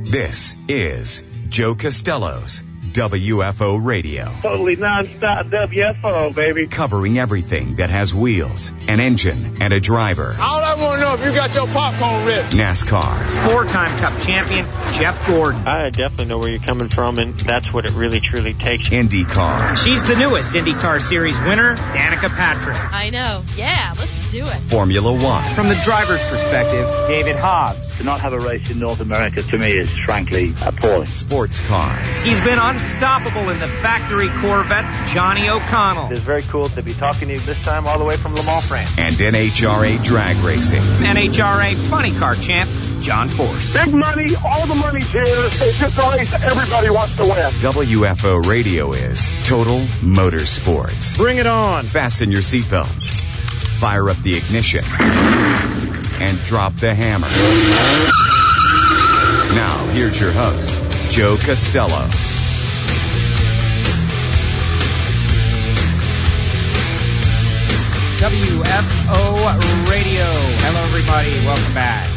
This is Joe Costello's WFO Radio. Totally non-stop WFO, baby. Covering everything that has wheels, an engine, and a driver. All I want to know if you got your popcorn ready. NASCAR. Four-time Cup champion, Jeff Gordon. I definitely know where you're coming from, and that's what it really, truly takes. IndyCar. She's the newest IndyCar Series winner, Danica Patrick. I know. Yeah, let's do it. Formula One. From the driver's perspective, David Hobbs. To not have a race in North America, to me, is frankly appalling. Sports cars. He's been unstoppable in the factory Corvettes, Johnny O'Connell. It's very cool to be talking to you this time all the way from Le Mans, France. And NHRA drag racing. NHRA funny car champ, John Force. Big money, all the money's here. It's just a race everybody wants to win. WFO Radio is Total Motorsports. Bring it on. Fasten your seatbelts. Fire up the ignition. And drop the hammer. Now, here's your host, Joe Costello. WFO Radio. Hello, everybody. Welcome back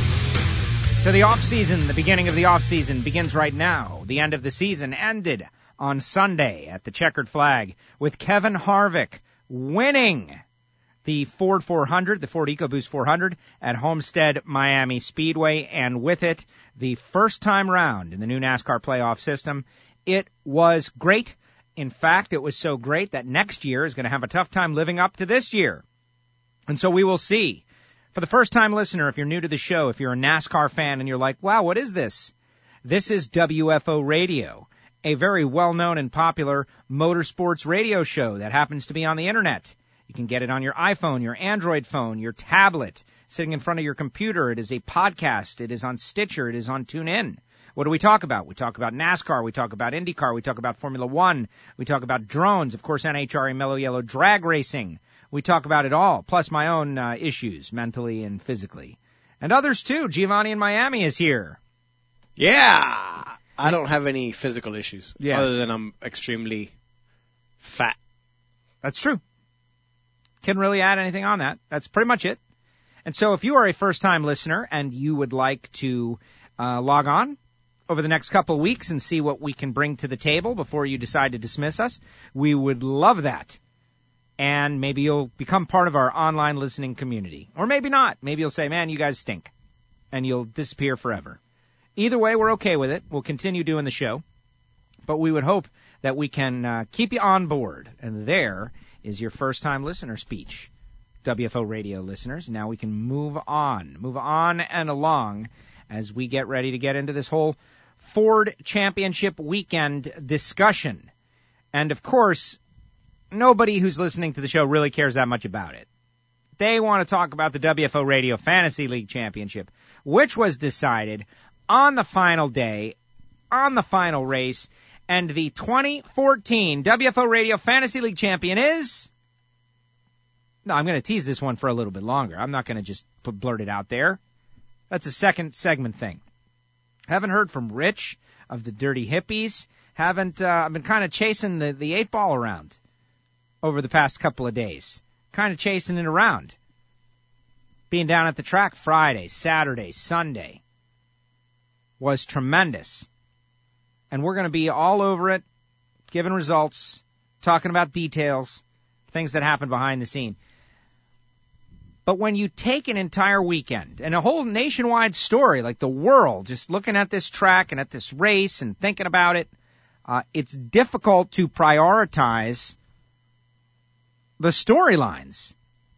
to the off-season. The beginning of the off-season begins right now. The end of the season ended on Sunday at the Checkered Flag with Kevin Harvick winning the Ford 400, the Ford EcoBoost 400 at Homestead Miami Speedway, and with it, the first time round in the new NASCAR playoff system. It was great. In fact, it was so great that next year is going to have a tough time living up to this year. And so we will see. For the first-time listener, if you're new to the show, if you're a NASCAR fan and you're like, wow, what is this? This is WFO Radio, a very well-known and popular motorsports radio show that happens to be on the Internet. You can get it on your iPhone, your Android phone, your tablet, sitting in front of your computer. It is a podcast. It is on Stitcher. It is on TuneIn. What do we talk about? We talk about NASCAR. We talk about IndyCar. We talk about Formula One. We talk about drones. Of course, NHRA Mellow Yellow drag racing. We talk about it all, plus my own issues, mentally and physically. And others, too. Giovanni in Miami is here. Yeah. I don't have any physical issues. Yes. Other than I'm extremely fat. That's true. Can't really add anything on that. That's pretty much it. And so if you are a first-time listener and you would like to log on over the next couple of weeks and see what we can bring to the table before you decide to dismiss us, we would love that. And maybe you'll become part of our online listening community. Or maybe not. Maybe you'll say, man, you guys stink. And you'll disappear forever. Either way, we're okay with it. We'll continue doing the show. But we would hope that we can keep you on board. And there is your first-time listener speech. WFO Radio listeners. Now we can move on and along as we get ready to get into this whole Ford Championship weekend discussion. And, of course, nobody who's listening to the show really cares that much about it. They want to talk about the WFO Radio Fantasy League Championship, which was decided on the final day, on the final race, and the 2014 WFO Radio Fantasy League champion is... No, I'm going to tease this one for a little bit longer. I'm not going to just blurt it out there. That's a second segment thing. Haven't heard from Rich of the Dirty Hippies. I've been kind of chasing the 8-ball around over the past couple of days. Kind of chasing it around. Being down at the track Friday, Saturday, Sunday was tremendous. And we're going to be all over it, giving results, talking about details, things that happen behind the scene. But when you take an entire weekend and a whole nationwide story, like the world, just looking at this track and at this race and thinking about it, it's difficult to prioritize the storylines.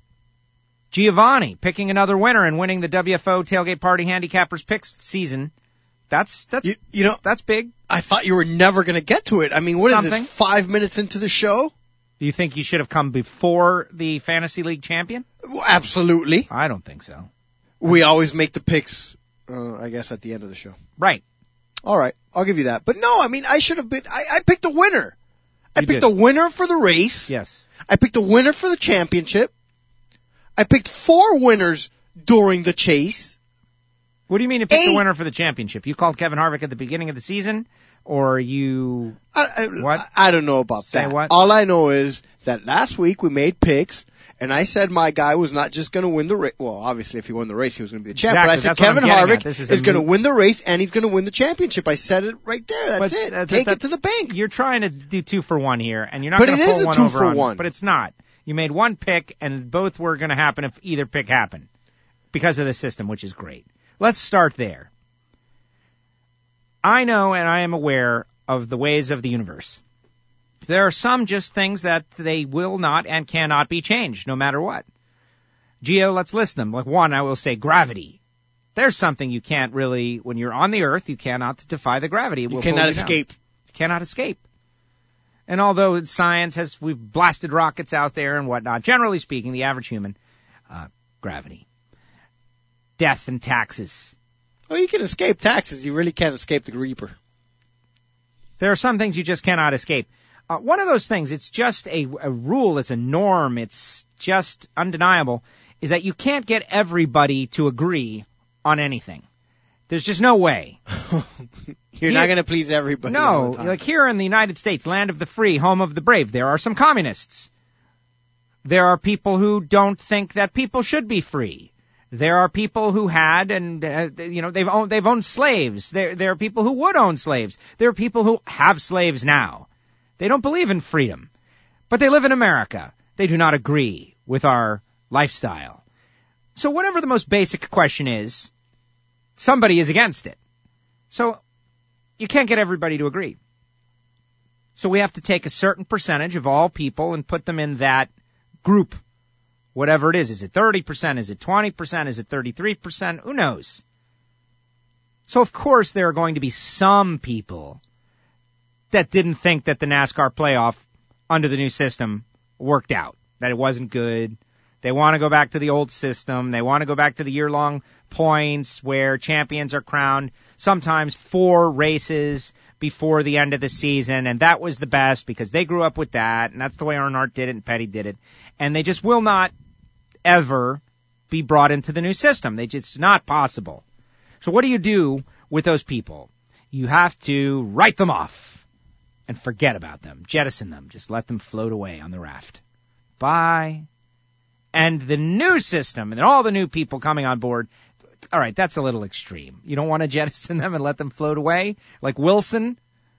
Giovanni picking another winner and winning the WFO Tailgate Party Handicappers Picks season. That's big. I thought you were never going to get to it. I mean, what is this, 5 minutes into the show? Do you think you should have come before the Fantasy League champion? Well, absolutely. I don't think so. We always make the picks, I guess, at the end of the show. Right. All right. I'll give you that. But no, I mean, I should have been, I picked a winner. I picked a winner for the race. Yes. I picked a winner for the championship. I picked 4 winners during the chase. What do you mean to pick the winner for the championship? You called Kevin Harvick at the beginning of the season, or you... what? I don't know about Say that. What? All I know is that last week we made picks, and I said my guy was not just going to win the race. Well, obviously, if he won the race, he was going to be the champ. Exactly. But I said That's what Kevin I'm Harvick getting at. is going to win the race, and he's going to win the championship. I said it right there. That's it. Take it to the bank. You're trying to do 2 for 1 here, and you're not But going to it pull is a one 2 over for on 1. But it's not. You made one pick, and both were going to happen if either pick happened because of the system, which is great. Let's start there. I know and I am aware of the ways of the universe. There are some just things that they will not and cannot be changed, no matter what. Gio, let's list them. Like one, I will say gravity. There's something you can't really, when you're on the earth, you cannot defy the gravity. You cannot escape. You cannot escape. And although science we've blasted rockets out there and whatnot, generally speaking, the average human, gravity. Death and taxes. Oh, you can escape taxes. You really can't escape the Reaper. There are some things you just cannot escape. One of those things, it's just a rule, it's a norm, it's just undeniable, is that you can't get everybody to agree on anything. There's just no way. You're not going to please everybody. No, like here in the United States, land of the free, home of the brave, there are some communists. There are people who don't think that people should be free. There are people who had and they've owned slaves. There are people who would own slaves. There are people who have slaves now. They don't believe in freedom, but they live in America. They do not agree with our lifestyle. So whatever the most basic question is, somebody is against it. So you can't get everybody to agree. So we have to take a certain percentage of all people and put them in that group. Whatever it is. Is it 30%? Is it 20%? Is it 33%? Who knows? So of course there are going to be some people that didn't think that the NASCAR playoff under the new system worked out, that it wasn't good. They want to go back to the old system. They want to go back to the year-long points where champions are crowned sometimes 4 races before the end of the season, and that was the best because they grew up with that, and that's the way Earnhardt did it and Petty did it. And they just will not ever be brought into the new system. It's not possible. So what do you do with those people? You have to write them off and forget about them, jettison them, just let them float away on the raft. Bye. And the new system and all the new people coming on board, all right, that's a little extreme. You don't want to jettison them and let them float away like Wilson?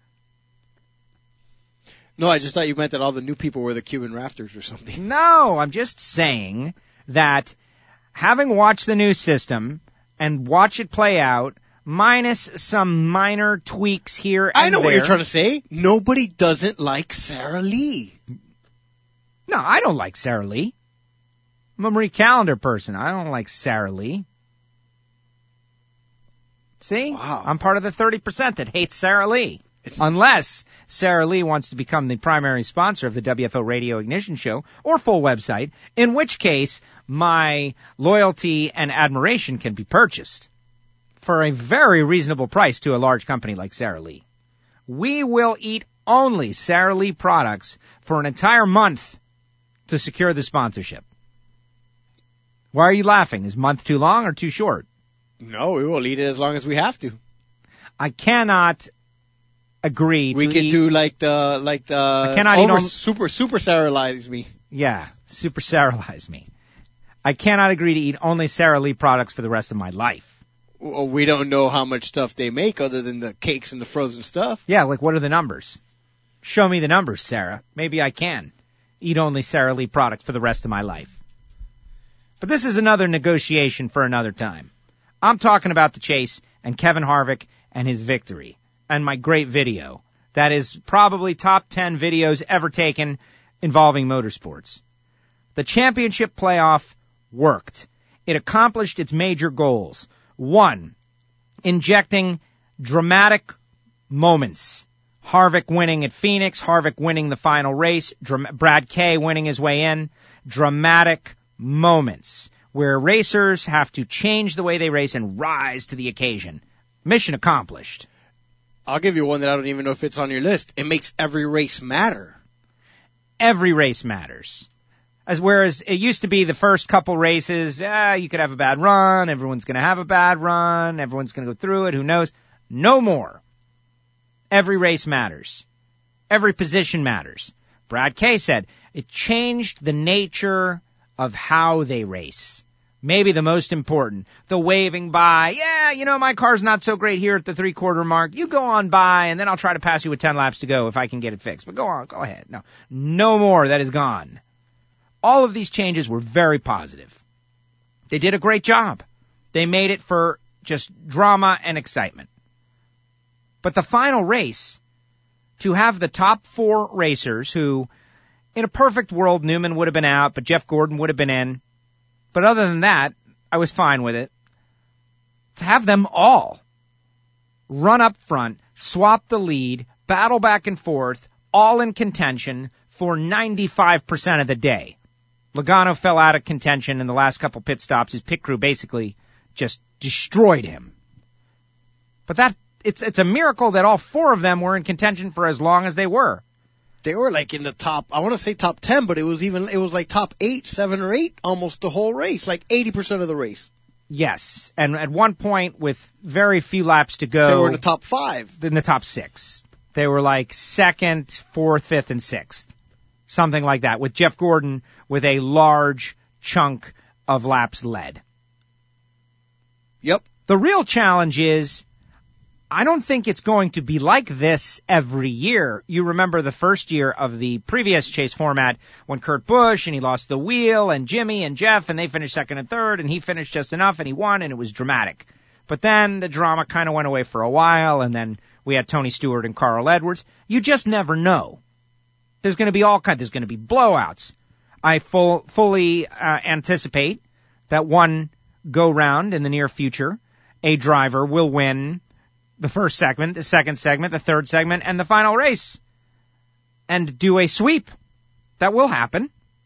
No, I just thought you meant that all the new people were the Cuban rafters or something. No, I'm just saying that having watched the new system and watch it play out, minus some minor tweaks here and there. I know what you're trying to say. Nobody doesn't like Sarah Lee. No, I don't like Sarah Lee. I'm a Marie Callender person. I don't like Sarah Lee. See? Wow. I'm part of the 30% that hates Sarah Lee. Unless Sarah Lee wants to become the primary sponsor of the WFO Radio Ignition Show or full website, in which case my loyalty and admiration can be purchased for a very reasonable price to a large company like Sarah Lee. We will eat only Sarah Lee products for an entire month to secure the sponsorship. Why are you laughing? Is month too long or too short? No, we will eat it as long as we have to. I cannot agree. We could do like the I cannot eat super sterilize me. Yeah, super sterilize me. I cannot agree to eat only Sarah Lee products for the rest of my life. Well, we don't know how much stuff they make other than the cakes and the frozen stuff. Yeah, like what are the numbers? Show me the numbers, Sarah. Maybe I can eat only Sarah Lee products for the rest of my life. But this is another negotiation for another time. I'm talking about the chase and Kevin Harvick and his victory and my great video. That is probably top 10 videos ever taken involving motorsports. The championship playoff worked. It accomplished its major goals. 1, injecting dramatic moments. Harvick winning at Phoenix, Harvick winning the final race, Brad Kay winning his way in. Dramatic moments where racers have to change the way they race and rise to the occasion. Mission accomplished. I'll give you one that I don't even know if it's on your list. It makes every race matter. Every race matters. Whereas it used to be the first couple races, you could have a bad run, everyone's going to have a bad run, everyone's going to go through it, who knows? No more. Every race matters. Every position matters. Brad Kay said it changed the nature of how they race. Maybe the most important, the waving by, my car's not so great here at the 3/4 mark. You go on by, and then I'll try to pass you with 10 laps to go if I can get it fixed. But go ahead. No more. That is gone. All of these changes were very positive. They did a great job. They made it for just drama and excitement. But the final race, to have the top 4 racers who, in a perfect world, Newman would have been out, but Jeff Gordon would have been in. But other than that, I was fine with it. To have them all run up front, swap the lead, battle back and forth, all in contention for 95% of the day. Logano fell out of contention in the last couple pit stops. His pit crew basically just destroyed him. But it's a miracle that all 4 of them were in contention for as long as they were. They were like in the top, I want to say top 10, but it was like top 8, 7 or 8, almost the whole race, like 80% of the race. Yes. And at one point with very few laps to go. They were in the top 5. In the top 6. They were like 2nd, 4th, 5th, and 6th. Something like that, with Jeff Gordon with a large chunk of laps led. Yep. The real challenge is, I don't think it's going to be like this every year. You remember the first year of the previous chase format when Kurt Busch and he lost the wheel and Jimmy and Jeff and they finished 2nd and 3rd and he finished just enough and he won and it was dramatic. But then the drama kind of went away for a while and then we had Tony Stewart and Carl Edwards. You just never know. There's going to be there's going to be blowouts. I fully anticipate that one go round in the near future, a driver will win the first segment, the second segment, the third segment, and the final race. And do a sweep. That will happen.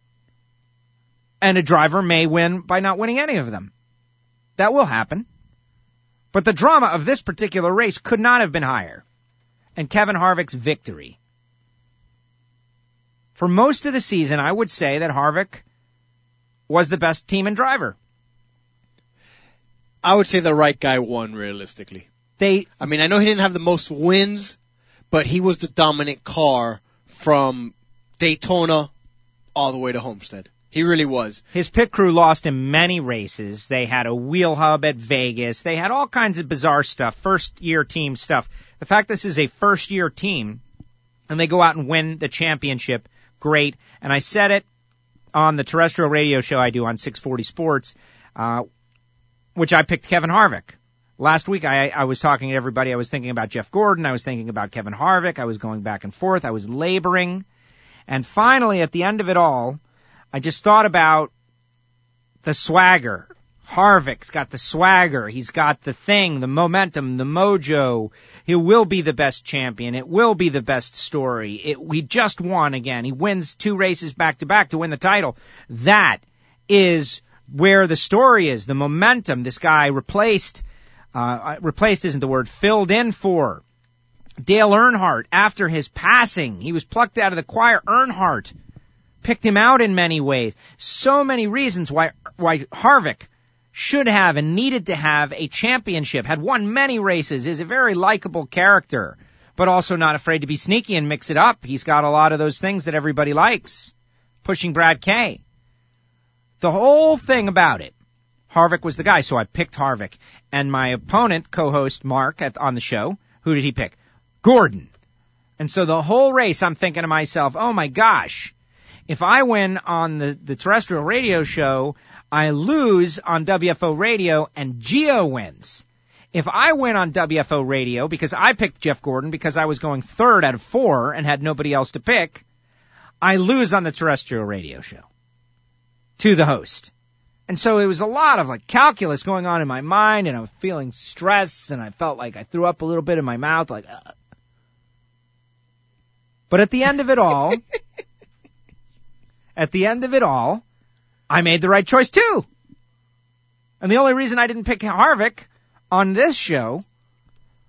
And a driver may win by not winning any of them. That will happen. But the drama of this particular race could not have been higher. And Kevin Harvick's victory. For most of the season, I would say that Harvick was the best team and driver. I would say the right guy won, realistically. I know he didn't have the most wins, but he was the dominant car from Daytona all the way to Homestead. He really was. His pit crew lost him many races. They had a wheel hub at Vegas. They had all kinds of bizarre stuff, first-year team stuff. The fact this is a first-year team, and they go out and win the championship, great. And I said it on the terrestrial radio show I do on 640 Sports, which I picked Kevin Harvick. Last week, I was talking to everybody. I was thinking about Jeff Gordon. I was thinking about Kevin Harvick. I was going back and forth. I was laboring. And finally, at the end of it all, I just thought about the swagger. Harvick's got the swagger. He's got the thing, the momentum, the mojo. He will be the best champion. It will be the best story. We just won again. He wins 2 races back-to-back to win the title. That is where the story is, the momentum. This guy replaced isn't the word, filled in for Dale Earnhardt after his passing. He was plucked out of the choir. Earnhardt picked him out in many ways. So many reasons why Harvick should have and needed to have a championship, had won many races, is a very likable character, but also not afraid to be sneaky and mix it up. He's got a lot of those things that everybody likes. Pushing Brad Kay. The whole thing about it, Harvick was the guy, so I picked Harvick. And my opponent, co-host Mark on the show, who did he pick? Gordon. And so the whole race, I'm thinking to myself, oh my gosh, if I win on the terrestrial radio show, I lose on WFO radio and Gio wins. If I win on WFO radio because I picked Jeff Gordon because I was going 3rd out of 4 and had nobody else to pick, I lose on the terrestrial radio show to the host. And so it was a lot of calculus going on in my mind, and I was feeling stress, and I felt like I threw up a little bit in my mouth, But at the end of it all, I made the right choice too. And the only reason I didn't pick Harvick on this show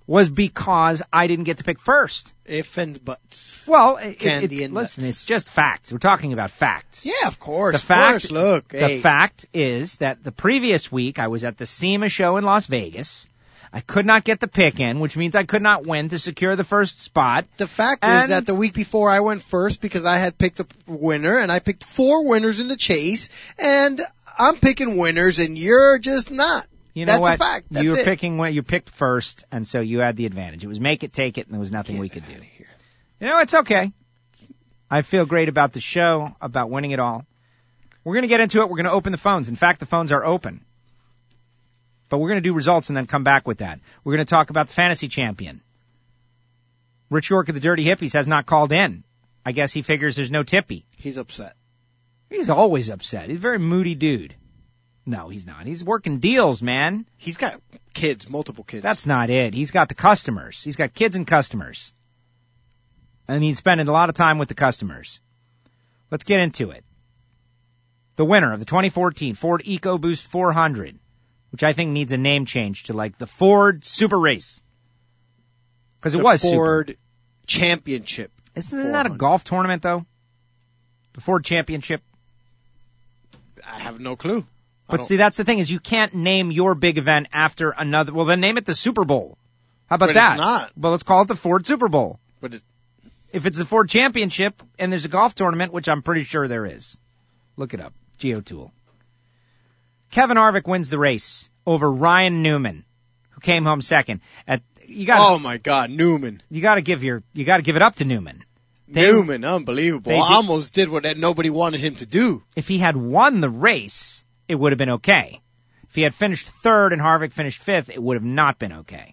was because I didn't get to pick first. If and buts. Well, listen, nuts. It's just facts. We're talking about facts. Yeah, of course. The Hey. fact is that the previous week I was at the SEMA show in Las Vegas. I could not get the pick in, which means I could not win to secure the first spot. The fact is that the week before I went first because I had picked a winner, and I picked 4 winners in the chase, and I'm picking winners, and you're just not. You know what? That's a fact. That's you were it. picking when you picked first, and so you had the advantage. It was make it, take it, and there was nothing we could do. You know, it's okay. I feel great about the show, about winning it all. We're going to get into it. We're going to open the phones. In fact, the phones are open. But we're going to do results and then come back with that. We're going to talk about the fantasy champion. Rich York of the Dirty Hippies has not called in. I guess he figures there's no Tippy. He's upset. He's always upset. He's a very moody dude. No, he's not. He's working deals, man. He's got kids, multiple kids. That's not it. He's got the customers. He's got kids and customers. And he's spending a lot of time with the customers. Let's get into it. The winner of the 2014 Ford EcoBoost 400, which I think needs a name change to like the Ford Super Race. Because it was Ford Super. Championship. Isn't that a golf tournament, though? The Ford Championship? I have no clue. But see, that's the thing, is you can't name your big event after another. Well, then name it the Super Bowl. How about that? It's not. Well, let's call it the Ford Super Bowl. But if it's the Ford Championship and there's a golf tournament, which I'm pretty sure there is. Look it up. GeoTool. Kevin Harvick wins the race over Ryan Newman, who came home second. Oh my God, Newman! You got to give it up to Newman. Newman, unbelievable! Almost did what nobody wanted him to do. If he had won the race, it would have been okay. If he had finished third and Harvick finished fifth, it would have not been okay.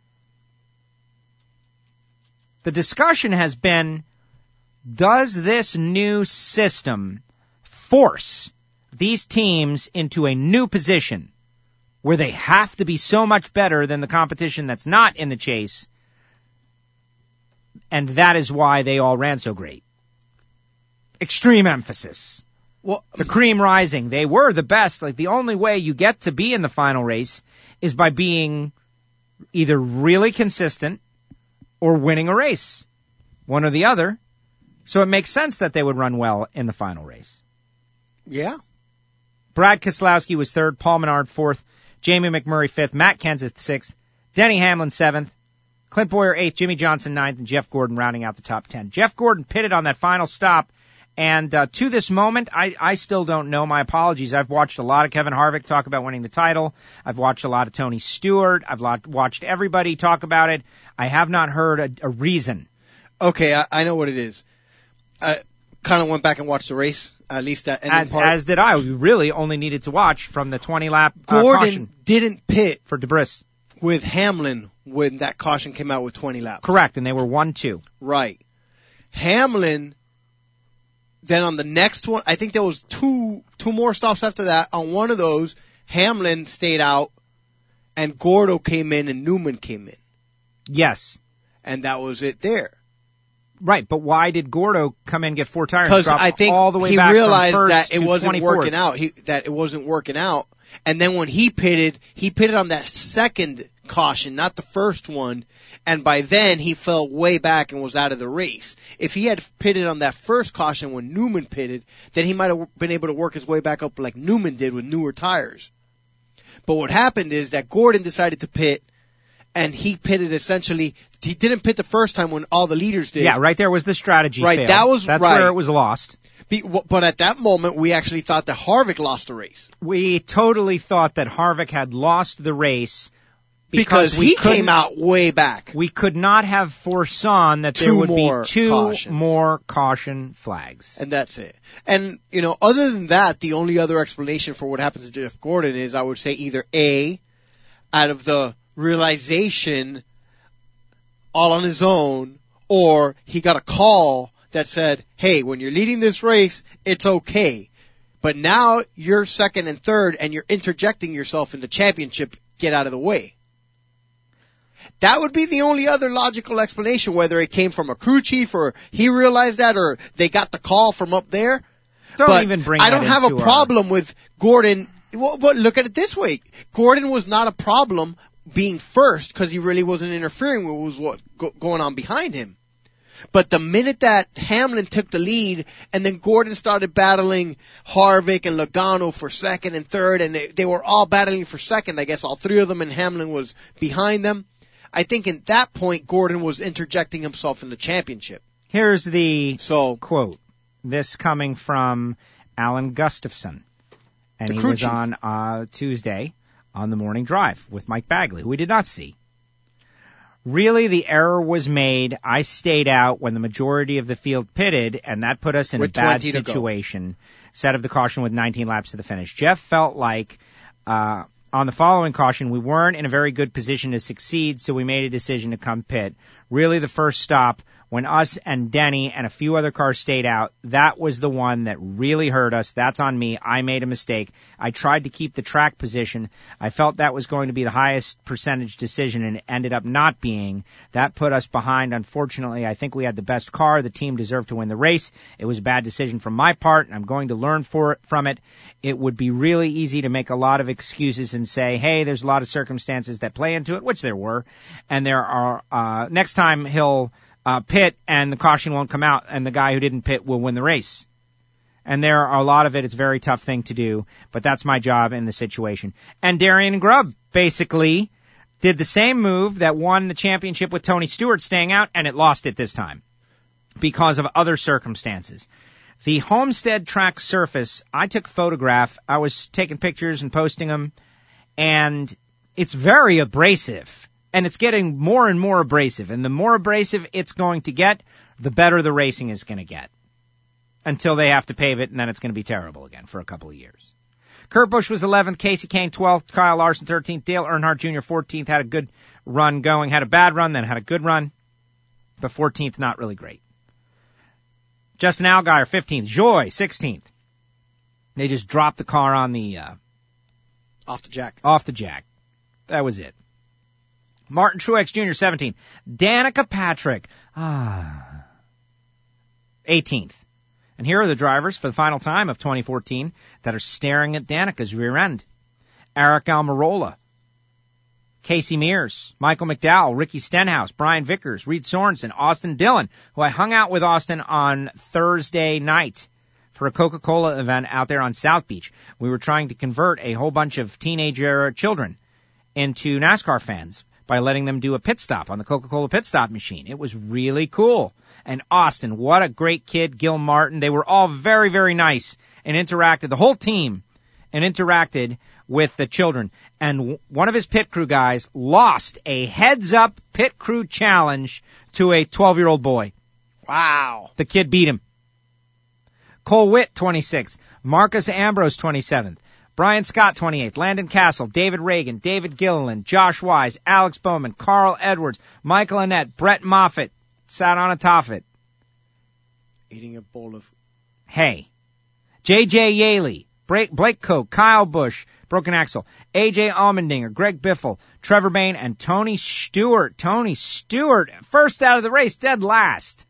The discussion has been, does this new system force these teams into a new position where they have to be so much better than the competition that's not in the chase, and that is why they all ran so great? Extreme emphasis. Well, the cream rising. They were the best. Like, the only way you get to be in the final race is by being either really consistent or winning a race. One or the other. So it makes sense that they would run well in the final race. Yeah. Brad Keselowski was third, Paul Menard fourth, Jamie McMurray fifth, Matt Kenseth sixth, Denny Hamlin seventh, Clint Boyer eighth, Jimmy Johnson ninth, and Jeff Gordon rounding out the top 10. Jeff Gordon pitted on that final stop, and to this moment, I still don't know. My apologies. I've watched a lot of Kevin Harvick talk about winning the title. I've watched a lot of Tony Stewart. I've watched everybody talk about it. I have not heard a reason. Okay, I know what it is. I kind of went back and watched the race. At least that ending part. As did I. We really only needed to watch from the 20-lap Gordon caution. Didn't pit for Debris with Hamlin when that caution came out with 20 laps. Correct, and they were 1-2. Right. Hamlin, then on the next one, I think there was two more stops after that. On one of those, Hamlin stayed out, and Gordo came in and Newman came in. Yes. And that was it there. Right, but why did Gordo come in and get 4 tires? Because I think all the way he back realized from first that it wasn't 24th. working out. That it wasn't working out. And then when he pitted on that second caution, not the first one. And by then he fell way back and was out of the race. If he had pitted on that first caution when Newman pitted, then he might have been able to work his way back up like Newman did with newer tires. But what happened is that Gordon decided to pit. And he pitted essentially. He didn't pit the first time when all the leaders did. Yeah, right there was the strategy. Right, fail. That's where it was lost. But at that moment, we actually thought that Harvick lost the race. We totally thought that Harvick had lost the race because he came out way back. We could not have foresawn that there would be 2 more caution flags. And that's it. And, other than that, the only other explanation for what happened to Jeff Gordon is, I would say, either A, out of the realization all on his own, or he got a call that said, hey, when you're leading this race, it's okay. But now you're second and third and you're interjecting yourself in the championship, get out of the way. That would be the only other logical explanation, whether it came from a crew chief or he realized that or they got the call from up there. Don't even bring I don't have a problem with Gordon. Well, but look at it this way. Gordon was not a problem being first because he really wasn't interfering with what was going on behind him. But the minute that Hamlin took the lead and then Gordon started battling Harvick and Logano for second and third, and they were all battling for second, I guess all three of them, and Hamlin was behind them, I think at that point Gordon was interjecting himself in the championship. Here's the quote. This coming from Alan Gustafson. And he was on Tuesday on the morning drive with Mike Bagley, who we did not see. Really, the error was made. I stayed out when the majority of the field pitted, and that put us in a bad situation. Set of the caution with 19 laps to the finish. Jeff felt like on the following caution, we weren't in a very good position to succeed, so we made a decision to come pit. Really, the first stop, when us and Denny and a few other cars stayed out, that was the one that really hurt us. That's on me. I made a mistake. I tried to keep the track position. I felt that was going to be the highest percentage decision, and it ended up not being. That put us behind. Unfortunately, I think we had the best car. The team deserved to win the race. It was a bad decision from my part, and I'm going to learn from it. It would be really easy to make a lot of excuses and say, hey, there's a lot of circumstances that play into it, which there were. And there are, next time he'll pit and the caution won't come out and the guy who didn't pit will win the race. And there are a lot of it. It's a very tough thing to do, but that's my job in the situation. And Darian Grubb basically did the same move that won the championship with Tony Stewart staying out, and it lost it this time because of other circumstances. The Homestead track surface, I took a photograph. I was taking pictures and posting them, and it's very abrasive. And it's getting more and more abrasive. And the more abrasive it's going to get, the better the racing is going to get. Until they have to pave it, and then it's going to be terrible again for a couple of years. Kurt Busch was 11th, Casey Kane 12th, Kyle Larson 13th, Dale Earnhardt Jr. 14th, had a good run going, had a bad run, then had a good run. But 14th, not really great. Justin Allgaier 15th, Joy 16th. They just dropped the car on the... Off the jack. Off the jack. That was it. Martin Truex Jr., 17th. Danica Patrick, 18th. And here are the drivers for the final time of 2014 that are staring at Danica's rear end. Aric Almirola, Casey Mears, Michael McDowell, Ricky Stenhouse, Brian Vickers, Reed Sorensen, Austin Dillon, who I hung out with Austin on Thursday night for a Coca-Cola event out there on South Beach. We were trying to convert a whole bunch of teenager children into NASCAR fans by letting them do a pit stop on the Coca-Cola pit stop machine. It was really cool. And Austin, what a great kid, Gil Martin. They were all very, very nice and interacted, the whole team, and interacted with the children. And one of his pit crew guys lost a heads-up pit crew challenge to a 12-year-old boy. Wow. The kid beat him. Cole Witt, 26th. Marcus Ambrose, 27th. Brian Scott, 28th. Landon Castle, David Reagan, David Gilliland, Josh Wise, Alex Bowman, Carl Edwards, Michael Annett, Brett Moffitt, sat on a Toffet. Eating a bowl of hay. J.J. Yaley, Blake Koch, Kyle Busch, Broken Axle, A.J. Allmendinger, Greg Biffle, Trevor Bayne, and Tony Stewart. Tony Stewart, first out of the race, dead last.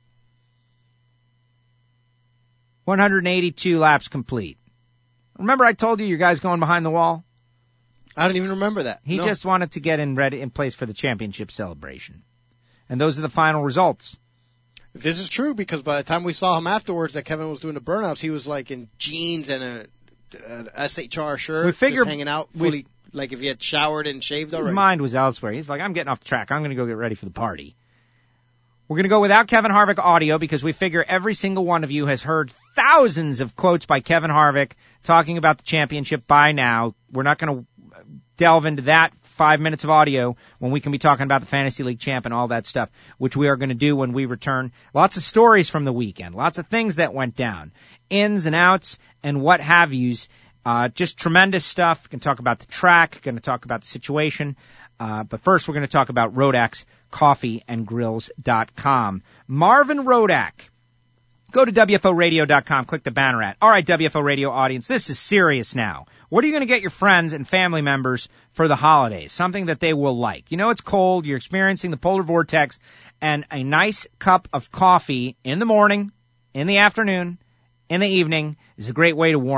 182 laps complete. Remember I told you your guy's going behind the wall? I don't even remember that. He just wanted to get in place for the championship celebration. And those are the final results. This is true because by the time we saw him afterwards that Kevin was doing the burnouts, he was like in jeans and an SHR shirt, just hanging out fully, like if he had showered and shaved already. His mind was elsewhere. He's like, I'm getting off the track. I'm going to go get ready for the party. We're going to go without Kevin Harvick audio because we figure every single one of you has heard thousands of quotes by Kevin Harvick talking about the championship by now. We're not going to delve into that 5 minutes of audio when we can be talking about the Fantasy League champ and all that stuff, which we are going to do when we return. Lots of stories from the weekend, lots of things that went down, ins and outs and what have yous. Just tremendous stuff. We can talk about the track, going to talk about the situation. But first we're going to talk about Rodax coffeeandgrills.com. Marvin Rodak. Go to WFOradio.com, click the banner ad. All right, WFO Radio audience, this is serious now. What are you going to get your friends and family members for the holidays? Something that they will like. You know it's cold, you're experiencing the polar vortex, and a nice cup of coffee in the morning, in the afternoon, in the evening is a great way to warm up.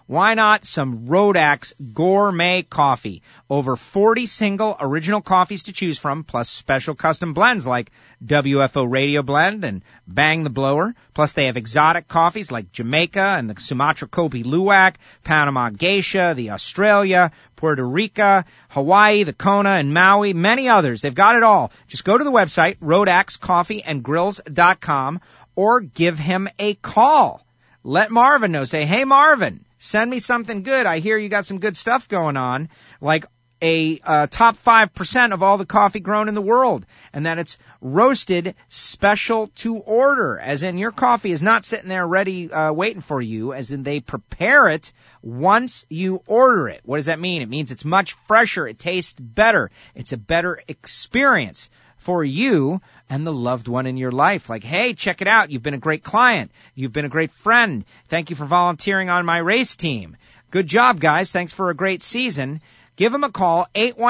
Why not some Rodax Gourmet Coffee? Over 40 single original coffees to choose from, plus special custom blends like WFO Radio Blend and Bang the Blower. Plus they have exotic coffees like Jamaica and the Sumatra Kopi Luwak, Panama Geisha, the Australia, Puerto Rico, Hawaii, the Kona and Maui, many others. They've got it all. Just go to the website, RodaxCoffeeandGrills.com, or give him a call. Let Marvin know. Say, hey, Marvin, send me something good. I hear you got some good stuff going on, like a top 5% of all the coffee grown in the world, and that it's roasted special to order, as in your coffee is not sitting there ready waiting for you, as in they prepare it once you order it. What does that mean? It means it's much fresher. It tastes better. It's a better experience for you and the loved one in your life. Like, hey, check it out. You've been a great client. You've been a great friend. Thank you for volunteering on my race team. Good job, guys. Thanks for a great season. Give them a call,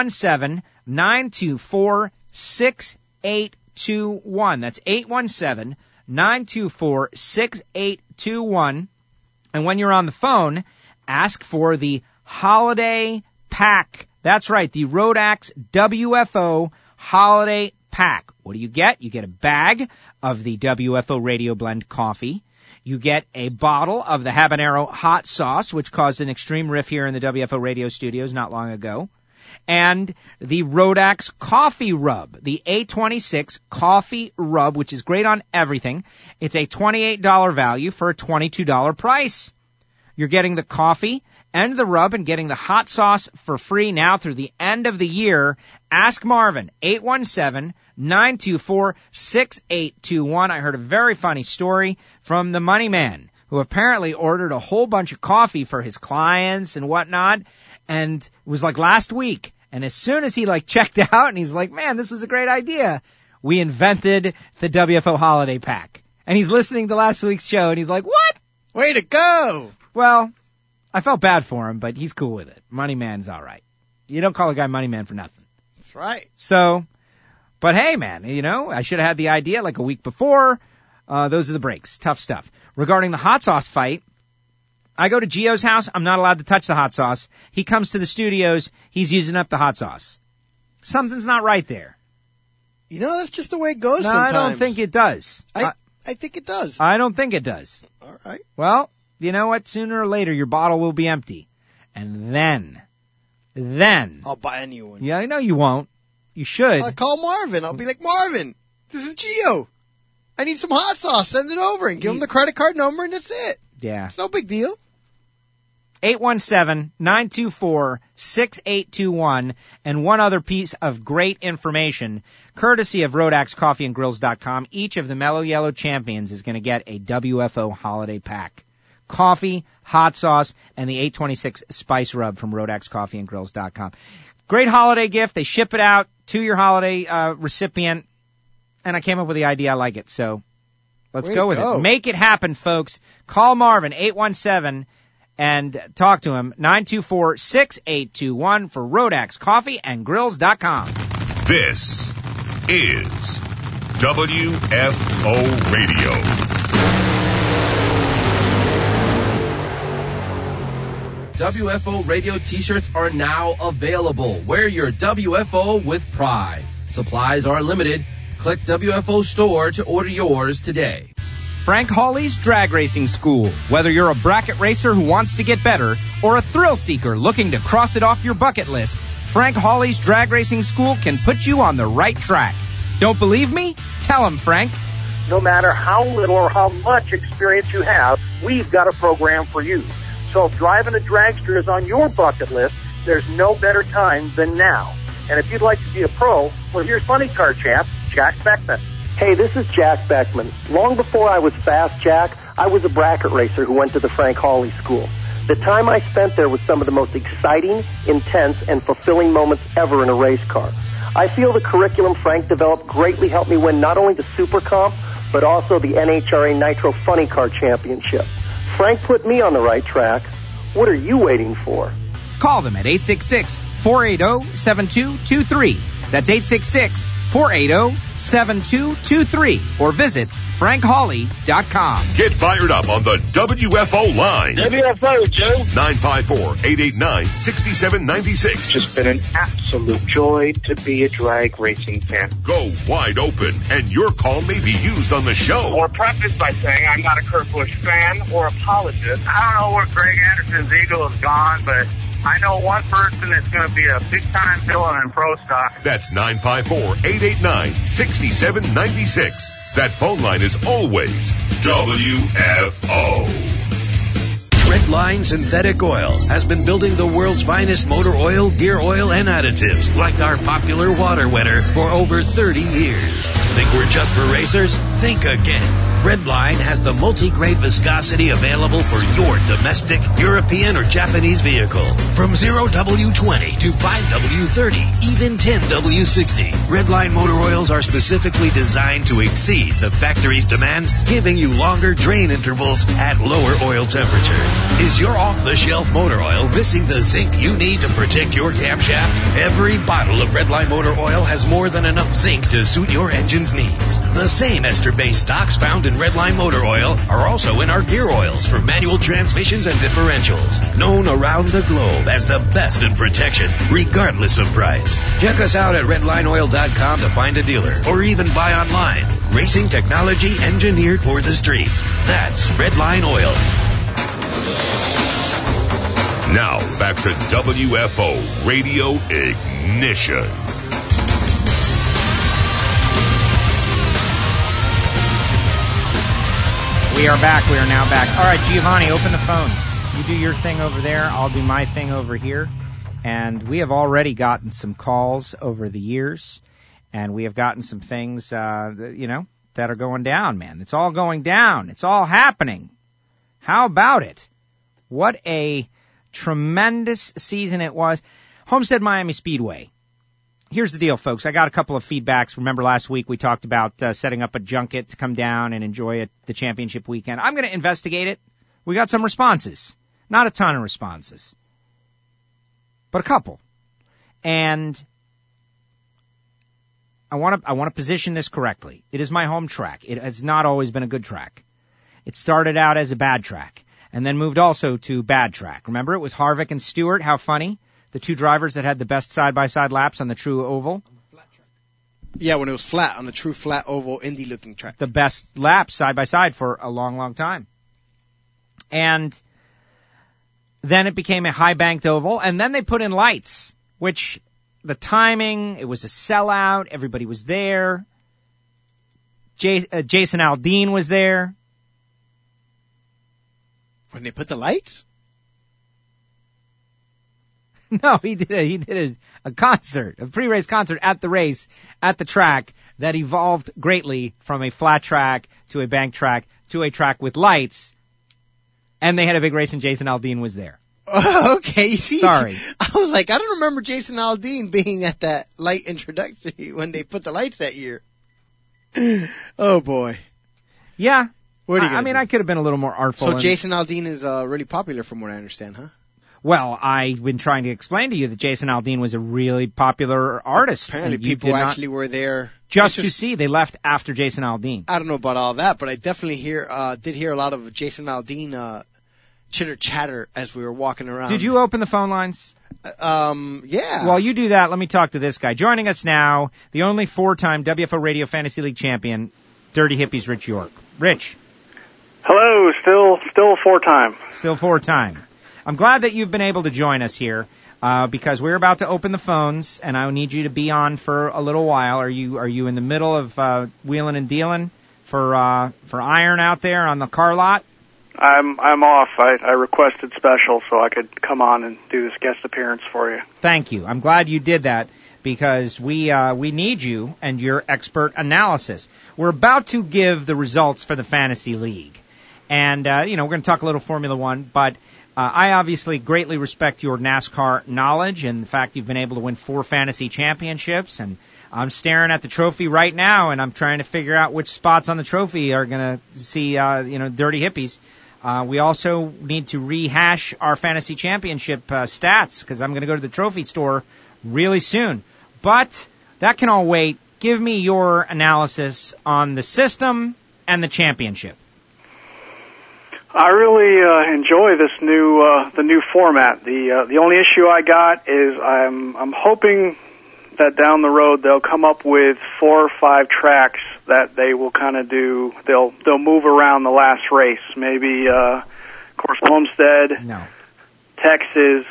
817-924-6821. That's 817-924-6821. And when you're on the phone, ask for the Holiday Pack. That's right, the Rodax WFO Holiday Pack. What do you get? You get a bag of the WFO Radio Blend coffee. You get a bottle of the habanero hot sauce, which caused an extreme riff here in the WFO radio studios not long ago. And the Rodax Coffee Rub, the A26 Coffee Rub, which is great on everything. It's a $28 value for a $22 price. You're getting the coffee and the rub and getting the hot sauce for free now through the end of the year. Ask Marvin, 817-924-6821. I heard a very funny story from the Money Man, who apparently ordered a whole bunch of coffee for his clients and whatnot, and it was like last week. And as soon as he checked out and he's like, man, this was a great idea, we invented the WFO Holiday Pack. And he's listening to last week's show and he's like, what? Way to go! Well, I felt bad for him, but he's cool with it. Money Man's all right. You don't call a guy Money Man for nothing. That's right. So, but hey, man, I should have had the idea like a week before. Those are the breaks. Tough stuff. Regarding the hot sauce fight, I go to Gio's house. I'm not allowed to touch the hot sauce. He comes to the studios. He's using up the hot sauce. Something's not right there. That's just the way it goes sometimes. I don't think it does. I think it does. I don't think it does. All right. Well, you know what? Sooner or later, your bottle will be empty. And then... I'll buy a new one. Yeah, I know you won't. You should. I'll call Marvin. I'll be like, Marvin, this is Gio. I need some hot sauce. Send it over and give him the credit card number and that's it. Yeah. It's no big deal. 817-924-6821. And one other piece of great information, courtesy of RodaxCoffeeandGrills.com. Each of the Mellow Yellow champions is going to get a WFO Holiday Pack. Coffee, hot sauce, and the 826 Spice Rub from RodaxCoffeeandGrills.com. Great holiday gift. They ship it out to your holiday recipient. And I came up with the idea. I like it. So let's go with it. Make it happen, folks. Call Marvin, 817, and talk to him, 924-6821 for RodaxCoffeeandGrills.com. This is WFO Radio. WFO Radio t-shirts are now available. Wear your WFO with pride. Supplies are limited. Click WFO Store to order yours today. Frank Hawley's Drag Racing School. Whether you're a bracket racer who wants to get better or a thrill seeker looking to cross it off your bucket list, Frank Hawley's Drag Racing School can put you on the right track. Don't believe me? Tell him, Frank. No matter how little or how much experience you have, we've got a program for you. So if driving a dragster is on your bucket list, there's no better time than now. And if you'd like to be a pro, well, here's funny car champ, Jack Beckman. Hey, this is Jack Beckman. Long before I was Fast Jack, I was a bracket racer who went to the Frank Hawley School. The time I spent there was some of the most exciting, intense, and fulfilling moments ever in a race car. I feel the curriculum Frank developed greatly helped me win not only the Super Comp, but also the NHRA Nitro Funny Car Championship. Frank put me on the right track. What are you waiting for? Call them at 866-480-7223. That's 480-7223 or visit frankhawley.com. Get fired up on the WFO line. WFO, Joe. 954-889-6796. It's been an absolute joy to be a drag racing fan. Go wide open, and your call may be used on the show. Or preface by saying I'm not a Kurt Busch fan or apologist. I don't know where Greg Anderson's ego is gone, but I know one person that's going to be a big-time villain in pro stock. That's 954-889-6796. That phone line is always WFO. Redline Synthetic Oil has been building the world's finest motor oil, gear oil, and additives, like our popular water wetter, for over 30 years. Think we're just for racers? Think again. Redline has the multi-grade viscosity available for your domestic, European, or Japanese vehicle. From 0W20 to 5W30, even 10W60. Redline motor oils are specifically designed to exceed the factory's demands, giving you longer drain intervals at lower oil temperatures. Is your off-the-shelf motor oil missing the zinc you need to protect your camshaft? Every bottle of Redline motor oil has more than enough zinc to suit your engine's needs. The same ester-based stocks found in Redline motor oil are also in our gear oils for manual transmissions and differentials. Known around the globe as the best in protection, regardless of price. Check us out at redlineoil.com to find a dealer, or even buy online. Racing technology engineered for the street. That's Redline Oil. Now, back to WFO Radio Ignition. We are back. We are now back. All right, Giovanni, open the phones. You do your thing over there. I'll do my thing over here. And we have already gotten some calls over the years. And we have gotten some things, that are going down, man. It's all going down. It's all happening. How about it? What a tremendous season it was. Homestead Miami Speedway. Here's the deal, folks. I got a couple of feedbacks. Remember last week we talked about setting up a junket to come down and enjoy the championship weekend. I'm going to investigate it. We got some responses. Not a ton of responses, but a couple. And I want to position this correctly. It is my home track. It has not always been a good track. It started out as a bad track and then moved also to bad track. Remember, it was Harvick and Stewart. How funny. The two drivers that had the best side-by-side laps on the true oval. Yeah, when it was flat, on the true flat oval Indy-looking track. The best laps side-by-side for a long, long time. And then it became a high-banked oval, and then they put in lights, which the timing, it was a sellout. Everybody was there. Jason Aldean was there. When they put the lights? No, he did a concert, a pre-race concert at the race, at the track that evolved greatly from a flat track to a bank track to a track with lights. And they had a big race and Jason Aldean was there. Okay, see, sorry. I was like, I don't remember Jason Aldean being at that light introductory when they put the lights that year. Oh boy. Yeah. What are you gonna do? I could have been a little more artful. So Jason Aldean is really popular from what I understand, huh? Well, I've been trying to explain to you that Jason Aldean was a really popular artist. Apparently people actually were there. Just to see. They left after Jason Aldean. I don't know about all that, but I definitely did hear a lot of Jason Aldean chitter-chatter as we were walking around. Did you open the phone lines? Yeah. While you do that, let me talk to this guy. Joining us now, the only 4-time WFO Radio Fantasy League champion, Dirty Hippie's Rich York. Rich. Hello, still 4-time. Still 4-time. I'm glad that you've been able to join us here, because we're about to open the phones, and I need you to be on for a little while. Are you in the middle of wheeling and dealing for iron out there on the car lot? I'm off. I requested special so I could come on and do this guest appearance for you. Thank you. I'm glad you did that, because we need you and your expert analysis. We're about to give the results for the Fantasy League, and we're going to talk a little Formula One, but I obviously greatly respect your NASCAR knowledge and the fact you've been able to win 4 fantasy championships. And I'm staring at the trophy right now, and I'm trying to figure out which spots on the trophy are going to see, Dirty Hippies. We also need to rehash our fantasy championship stats, because I'm going to go to the trophy store really soon. But that can all wait Give me your analysis on the system and the championship. I really enjoy this the new format. The only issue I got is I'm hoping that down the road they'll come up with 4 or 5 tracks that they will kind of do. They'll move around the last race. Maybe, of course, Homestead, Texas,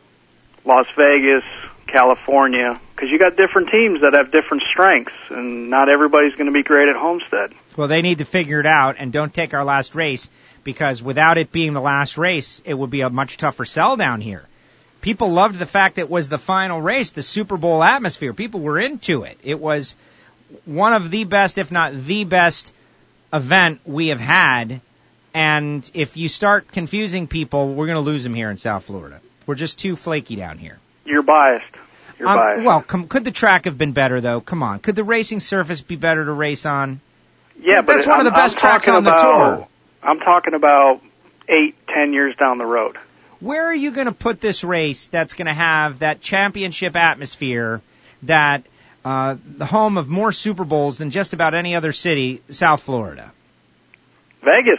Las Vegas, California, because you got different teams that have different strengths, and not everybody's going to be great at Homestead. Well, they need to figure it out, and don't take our last race, because without it being the last race, it would be a much tougher sell down here. People loved the fact that it was the final race, the Super Bowl atmosphere. People were into it. It was one of the best, if not the best, event we have had. And if you start confusing people, we're going to lose them here in South Florida. We're just too flaky down here. You're biased. You're biased. Well, could the track have been better, though? Come on. Could the racing surface be better to race on? Yeah, but that's one of the best tracks on the tour. I'm talking about 8-10 years down the road. Where are you going to put this race that's going to have that championship atmosphere, that the home of more Super Bowls than just about any other city, South Florida? Vegas.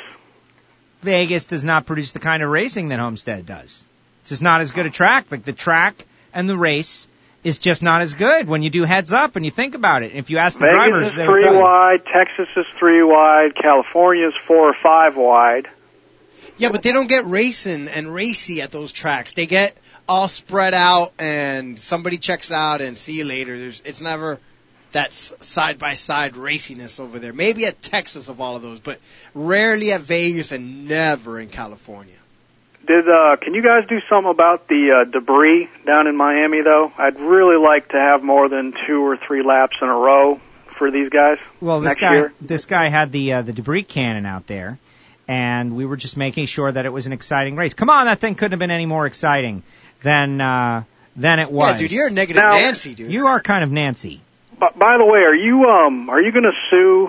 Vegas does not produce the kind of racing that Homestead does. It's just not as good a track. Like, the track and the race is just not as good when you do heads up and you think about it. If you ask the drivers, Vegas is 3 wide, Texas is 3 wide, California is 4 or 5 wide. Yeah, but they don't get racing and racy at those tracks. They get all spread out, and somebody checks out and see you later. It's never that side-by-side raciness over there. Maybe at Texas of all of those, but rarely at Vegas and never in California. Can you guys do something about the debris down in Miami, though? I'd really like to have more than 2 or 3 laps in a row for these guys. Well, this guy had the debris cannon out there, and we were just making sure that it was an exciting race. Come on, that thing couldn't have been any more exciting than it was. Yeah, dude, you're a negative Nancy, dude. You are kind of Nancy. But by the way, are you going to sue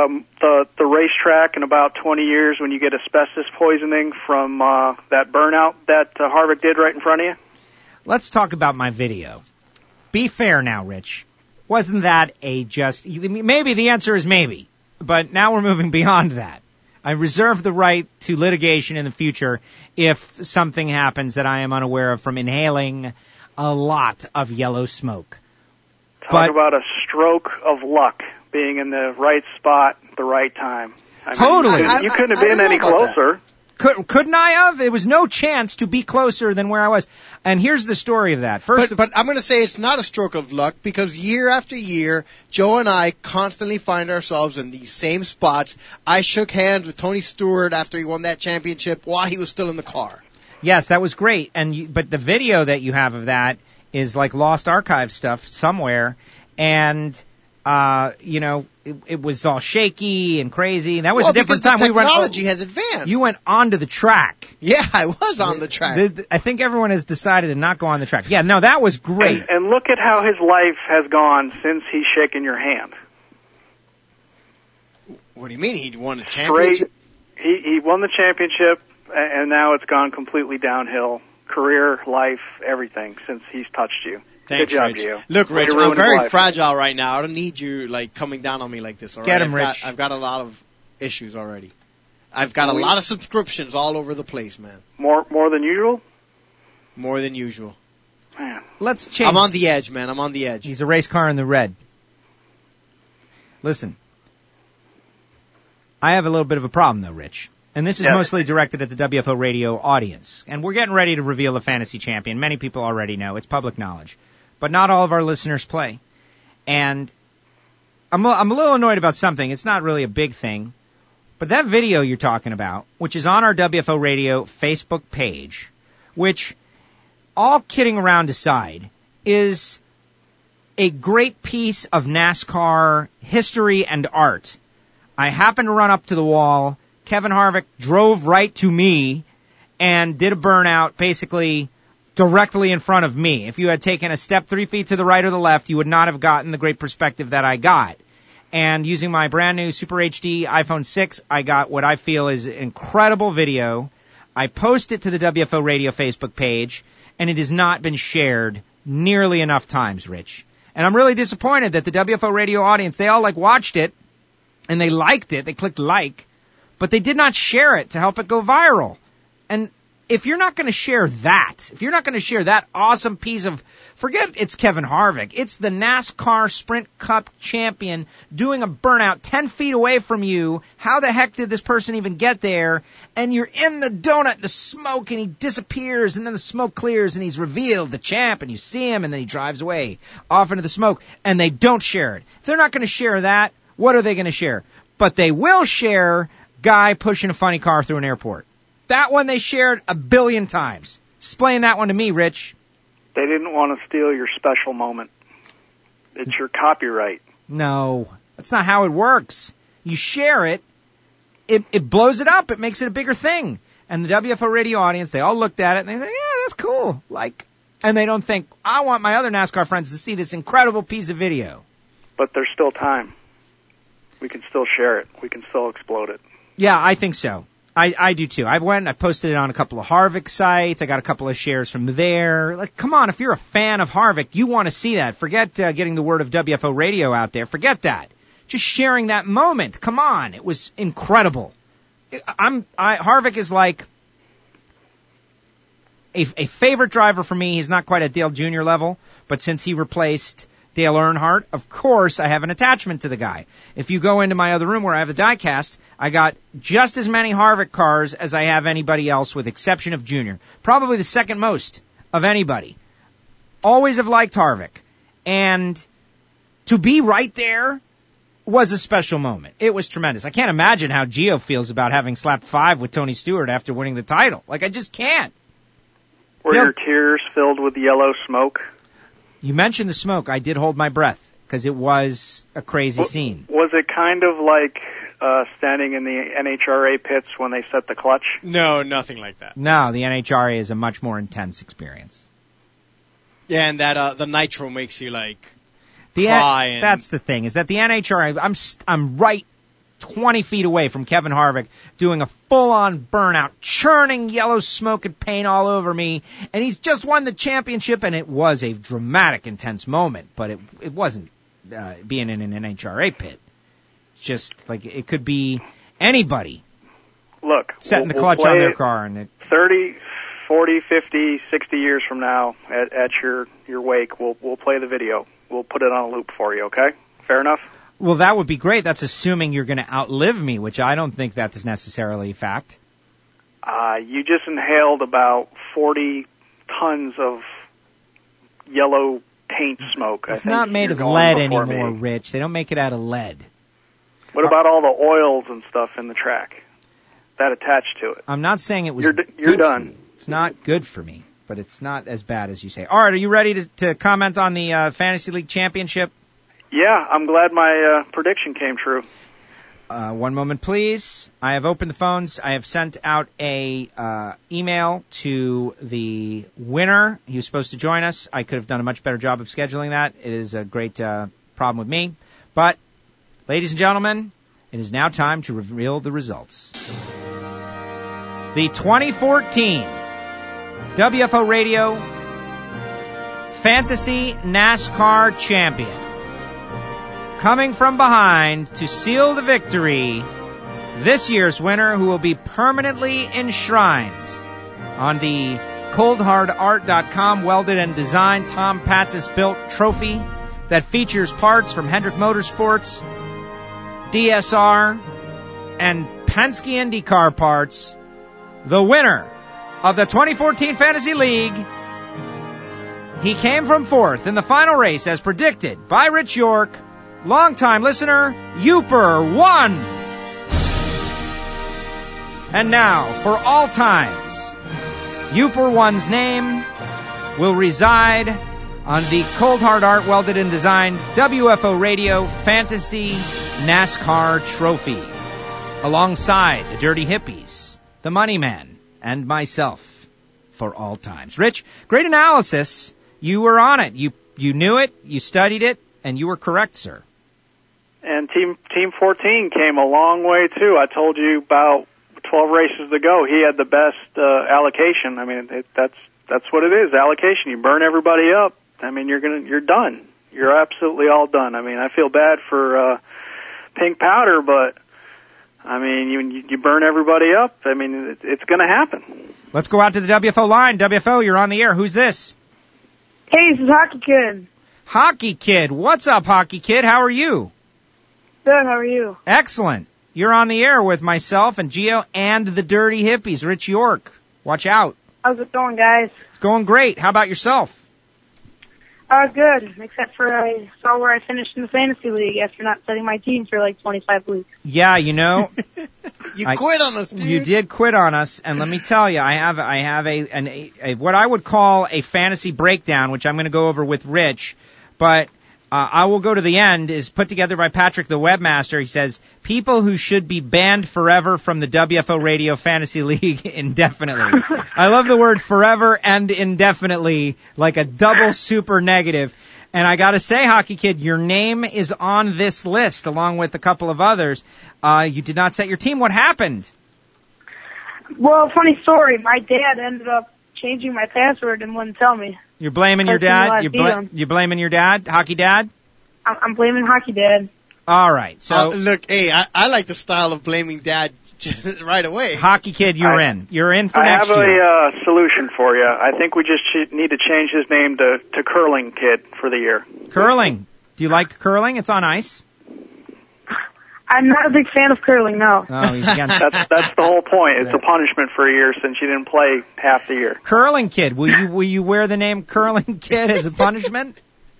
the racetrack in about 20 years when you get asbestos poisoning from that burnout that Harvick did right in front of you? Let's talk about my video. Be fair now, Rich. Wasn't that maybe the answer is maybe, but now we're moving beyond that. I reserve the right to litigation in the future if something happens that I am unaware of from inhaling a lot of yellow smoke. Talk about a stroke of luck, being in the right spot at the right time. Totally. You couldn't have been any closer. Couldn't I have? There was no chance to be closer than where I was. And here's the story of that. But I'm going to say it's not a stroke of luck, because year after year, Joe and I constantly find ourselves in these same spots. I shook hands with Tony Stewart after he won that championship while he was still in the car. Yes, that was great. But the video that you have of that is like lost archive stuff somewhere. And, it was all shaky and crazy. And that was a different time. The technology has advanced. You went onto the track. Yeah, I was on the track. I think everyone has decided to not go on the track. Yeah, no, that was great. And look at how his life has gone since he's shaken your hand. What do you mean? He won a championship? He won the championship, and now it's gone completely downhill. Career, life, everything since he's touched you. Thanks, Good job, Rich. Gio. Look, Rich, I'm very fragile right now. I don't need you coming down on me like this. All right? Get him, Rich. I've got a lot of issues already. I've got a lot of subscriptions all over the place, man. More than usual? More than usual. Man. Let's change. I'm on the edge, man. I'm on the edge. He's a race car in the red. Listen. I have a little bit of a problem, though, Rich. And this is mostly directed at the WFO radio audience. And we're getting ready to reveal a fantasy champion. Many people already know. It's public knowledge. But not all of our listeners play. And I'm a little annoyed about something. It's not really a big thing. But that video you're talking about, which is on our WFO radio Facebook page, which, all kidding around aside, is a great piece of NASCAR history and art. I happened to run up to the wall. Kevin Harvick drove right to me and did a burnout basically directly in front of me. If you had taken a step 3 feet to the right or the left, you would not have gotten the great perspective that I got. And using my brand new Super HD iPhone 6, I got what I feel is an incredible video. I post it to the WFO Radio Facebook page, and it has not been shared nearly enough times, Rich. And I'm really disappointed that the WFO radio audience, they all watched it and they liked it. They clicked like, but they did not share it to help it go viral. And if you're not going to share that, if you're not going to share that awesome piece of, forget it's Kevin Harvick, it's the NASCAR Sprint Cup champion doing a burnout 10 feet away from you. How the heck did this person even get there? And you're in the donut, the smoke, and he disappears, and then the smoke clears, and he's revealed, the champ, and you see him, and then he drives away off into the smoke, and they don't share it. If they're not going to share that, what are they going to share? But they will share guy pushing a funny car through an airport. That one they shared 1 billion times. Explain that one to me, Rich. They didn't want to steal your special moment. It's your copyright. No, that's not how it works. You share it, it blows it up. It makes it a bigger thing. And the WFO radio audience, they all looked at it and they said, yeah, that's cool. And they don't think, I want my other NASCAR friends to see this incredible piece of video. But there's still time. We can still share it. We can still explode it. Yeah, I think so. I do too. I posted it on a couple of Harvick sites. I got a couple of shares from there. Come on, if you're a fan of Harvick, you want to see that. Forget getting the word of WFO radio out there. Forget that. Just sharing that moment. Come on. It was incredible. Harvick is like a favorite driver for me. He's not quite at Dale Jr. level, but since he replaced Dale Earnhardt, of course, I have an attachment to the guy. If you go into my other room where I have the diecast, I got just as many Harvick cars as I have anybody else, with exception of Junior. Probably the second most of anybody. Always have liked Harvick. And to be right there was a special moment. It was tremendous. I can't imagine how Gio feels about having slapped 5 with Tony Stewart after winning the title. I just can't. Were your tears filled with yellow smoke? You mentioned the smoke. I did hold my breath because it was a crazy scene. Was it kind of like standing in the NHRA pits when they set the clutch? No, nothing like that. No, the NHRA is a much more intense experience. Yeah, and that the nitro makes you cry. That's the thing, is that the NHRA, I'm right 20 feet away from Kevin Harvick doing a full-on burnout, churning yellow smoke and paint all over me, and he's just won the championship, and it was a dramatic, intense moment, but it wasn't being in an NHRA pit. It's just it could be anybody. Look, setting the clutch on their car. And 30, 40, 50, 60 years from now at your wake, we'll play the video. We'll put it on a loop for you, okay? Fair enough? Well, that would be great. That's assuming you're going to outlive me, which I don't think that is necessarily a fact. You just inhaled about 40 tons of yellow paint smoke. It's not made of lead anymore, Rich. They don't make it out of lead. What about all the oils and stuff in the track that attached to it? I'm not saying it was You're done. It's not good for me, but it's not as bad as you say. All right, are you ready to comment on the Fantasy League Championship? Yeah, I'm glad my prediction came true. One moment, please. I have opened the phones. I have sent out a email to the winner. He was supposed to join us. I could have done a much better job of scheduling that. It is a great problem with me. But, ladies and gentlemen, it is now time to reveal the results. The 2014 WFO Radio Fantasy NASCAR Champion. Coming from behind to seal the victory, this year's winner, who will be permanently enshrined on the coldhardart.com welded and designed Tom Patsis built trophy that features parts from Hendrick Motorsports, DSR, and Penske IndyCar parts. The winner of the 2014 Fantasy League. He came from fourth in the final race as predicted by Rich York. Longtime listener, Uper won. And now, for all times, Uper One's name will reside on the Cold Hard Art welded and designed WFO Radio Fantasy NASCAR Trophy, alongside the Dirty Hippies, the Money Man, and myself, for all times. Rich, great analysis. You were on it. You knew it. You studied it, and you were correct, sir. And Team 14 came a long way, too. I told you about 12 races to go. He had the best allocation. I mean, that's what it is, allocation. You burn everybody up. I mean, you're done. you're absolutely all done. I mean, I feel bad for Pink Powder, but I mean, you burn everybody up. I mean, it's going to happen. Let's go out to the WFO line. WFO, you're on the air. Who's this? Hey, this is Hockey Kid. Hockey Kid. What's up, Hockey Kid? How are you? Good, how are you? Excellent. You're on the air with myself and Gio and the Dirty Hippies, Rich York. Watch out. How's it going, guys? It's going great. How about yourself? Good, except for I saw where I finished in the fantasy league after not setting my team for like 25 weeks. Yeah, you know. You quit on us, dude. You did quit on us, and let me tell you, I have a what I would call a fantasy breakdown, which I'm going to go over with Rich, but I will go to the end, is put together by Patrick the Webmaster. He says, people who should be banned forever from the WFO Radio Fantasy League indefinitely. I love the word forever and indefinitely, like a double super negative. And I gotta say, Hockey Kid, your name is on this list, along with a couple of others. You did not set your team. What happened? Well, funny story. My dad ended up changing my password and wouldn't tell me. You're blaming your dad? You're blaming your dad? Hockey Dad? I'm blaming Hockey Dad. All right. So look, hey, I like the style of blaming Dad right away. Hockey Kid, you're in. You're in for next year. I have a solution for you. I think we just need to change his name to Curling Kid for the year. Curling. Do you like curling? It's on ice. I'm not a big fan of curling, no. Oh, he's against That's the whole point. It's a punishment for a year since you didn't play half the year. Curling Kid. Will you wear the name Curling Kid as a punishment?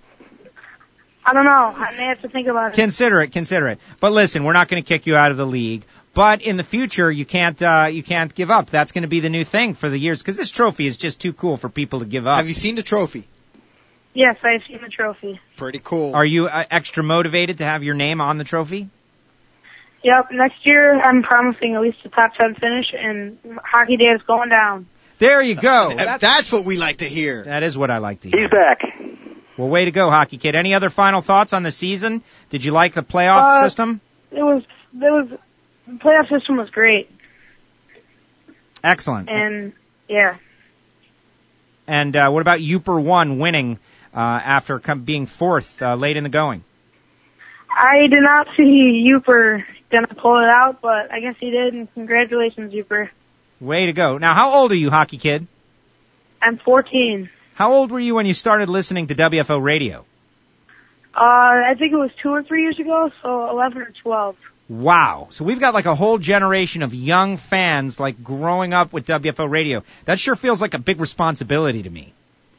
I don't know. I may have to think about it. Consider it. But listen, we're not going to kick you out of the league. But in the future, you can't give up. That's going to be the new thing for the years, because this trophy is just too cool for people to give up. Have you seen the trophy? Yes, I've seen the trophy. Pretty cool. Are you extra motivated to have your name on the trophy? Yep, next year I'm promising at least a top 10 finish, and Hockey Day is going down. There you go. That's what we like to hear. That is what I like to hear. He's back. Well, way to go, Hockey Kid. Any other final thoughts on the season? Did you like the playoff system? The playoff system was great. Excellent. And, yeah. And what about Uper 1 winning after being fourth late in the going? I did not see Uper going to pull it out, but I guess he did, and congratulations, Uper. Way to go. Now, how old are you, Hockey Kid? I'm 14. How old were you when you started listening to WFO radio? I think it was 2 or 3 years ago, so 11 or 12. Wow. So we've got like a whole generation of young fans like growing up with WFO radio. That sure feels like a big responsibility to me.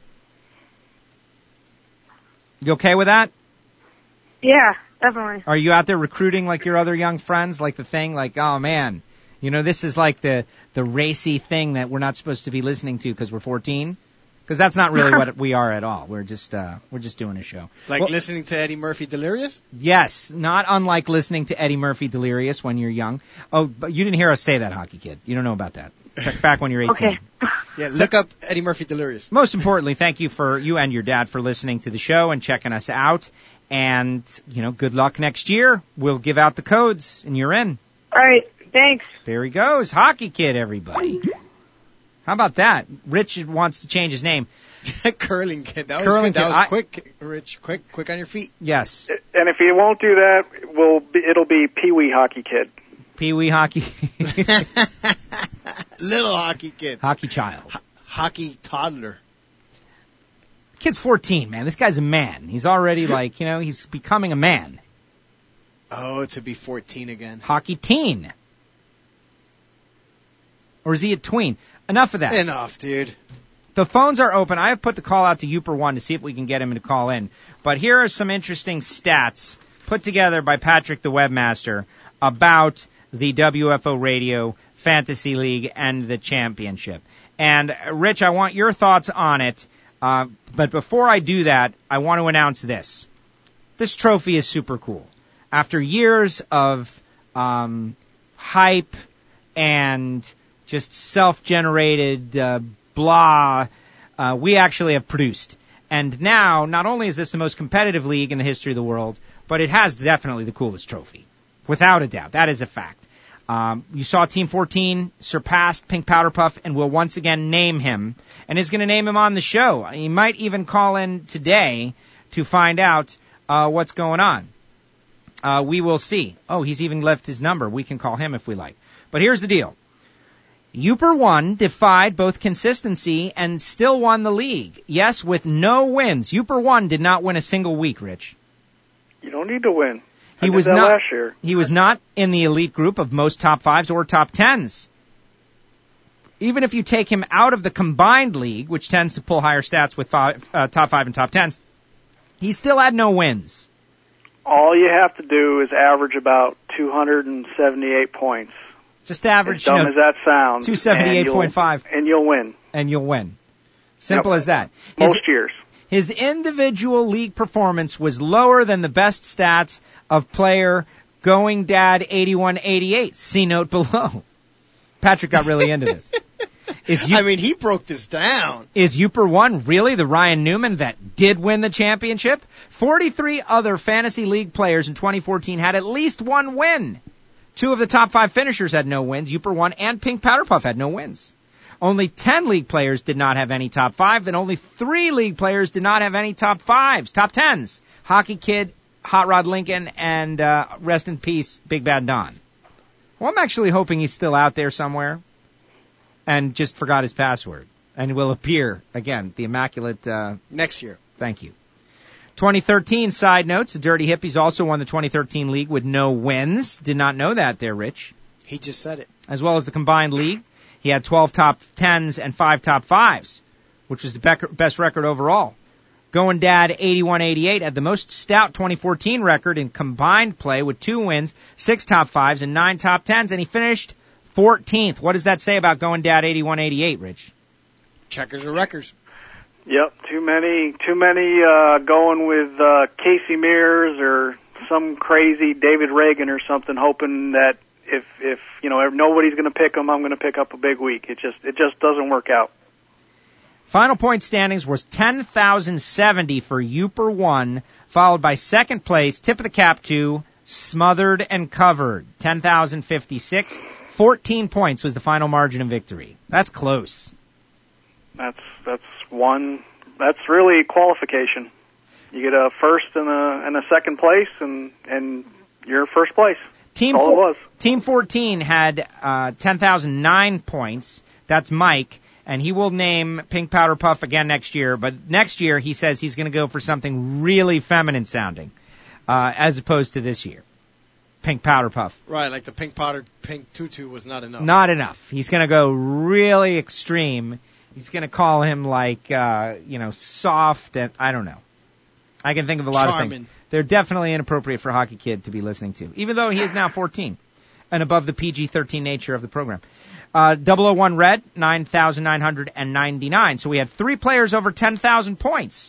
You okay with that? Yeah, definitely. Are you out there recruiting like your other young friends, like the thing, like, oh man, you know, this is like the racy thing that we're not supposed to be listening to because we're 14? Because that's not really what we are at all. We're just doing a show. Like listening to Eddie Murphy Delirious? Yes, not unlike listening to Eddie Murphy Delirious when you're young. Oh, but you didn't hear us say that, Hockey Kid. You don't know about that. Check back when you're 18. Okay. Yeah, look up Eddie Murphy Delirious. Most importantly, thank you for you and your dad for listening to the show and checking us out. And, you know, good luck next year. We'll give out the codes, and you're in. All right, thanks. There he goes. Hockey Kid, everybody. How about that? Rich wants to change his name. Curling Kid. That was good. That was quick, Rich. Quick on your feet. Yes. And if you won't do that, it'll be Pee Wee Hockey Kid. Pee Wee Hockey. Little Hockey Kid. Hockey child. Hockey toddler. Kid's 14, man. This guy's a man. He's already like, you know, he's becoming a man. Oh, to be 14 again. Hockey teen. Or is he a tween? Enough of that. Enough, dude. The phones are open. I have put the call out to Uper 1 to see if we can get him to call in. But here are some interesting stats put together by Patrick the Webmaster about the WFO Radio Fantasy League and the championship. And, Rich, I want your thoughts on it. But before I do that, I want to announce this. This trophy is super cool. After years of hype and just self-generated blah, we actually have produced. And now, not only is this the most competitive league in the history of the world, but it has definitely the coolest trophy. Without a doubt. That is a fact. You saw Team 14 surpassed Pink Powder Puff and will once again name him and is going to name him on the show. He might even call in today to find out what's going on. We will see. Oh, he's even left his number. We can call him if we like. But here's the deal. Yooper 1 defied both consistency and still won the league. Yes, with no wins. Yooper 1 did not win a single week, Rich. You don't need to win. He was not last year. He was not in the elite group of most top 5s or top 10s. Even if you take him out of the combined league, which tends to pull higher stats with top 5 and top 10s, he still had no wins. All you have to do is average about 278 points. Just average, as dumb as that sounds, 278.5. And you'll win. And you'll win. Simple as that. Most years. His individual league performance was lower than the best stats of player Going Dad 8188. See note below. Patrick got really into this. He broke this down. Is Yooper 1 really the Ryan Newman that did win the championship? 43 other fantasy league players in 2014 had at least one win. 2 of the top 5 finishers had no wins. Yooper 1 and Pink Powder Puff had no wins. Only 10 league players did not have any top 5, and only 3 league players did not have any top 5s, top 10s. Hockey Kid, Hot Rod Lincoln, and rest in peace, Big Bad Don. Well, I'm actually hoping he's still out there somewhere and just forgot his password and will appear again, the immaculate... next year. Thank you. 2013 side notes, the Dirty Hippies also won the 2013 league with no wins. Did not know that there, Rich. He just said it. As well as the combined league. He had 12 top 10s and 5 top 5s, which was the best record overall. Going Dad 8188 had the most stout 2014 record in combined play with 2 wins, 6 top 5s, and 9 top 10s, and he finished 14th. What does that say about Going Dad 8188, Rich? Checkers or records. Yep, too many going with Casey Mears or some crazy David Reagan or something, hoping that if nobody's going to pick him, I'm going to pick up a big week. It just doesn't work out. Final point standings was 10,070 for Yooper 1, followed by second place, tip of the cap to Smothered and Covered, 10,056. 14 points was the final margin of victory. That's close. That's really qualification. You get a first and a second place, and you're first place. That's all it was. Team 14 had 10,009 points. That's Mike, and he will name Pink Powder Puff again next year. But next year, he says he's going to go for something really feminine sounding, as opposed to this year. Pink Powder Puff. Right, like the pink tutu was not enough. Not enough. He's going to go really extreme. He's going to call him like, soft and I don't know. I can think of a lot of things. They're definitely inappropriate for Hockey Kid to be listening to, even though he is now 14 and above the PG-13 nature of the program. 001 Red, 9,999. So we had 3 players over 10,000 points.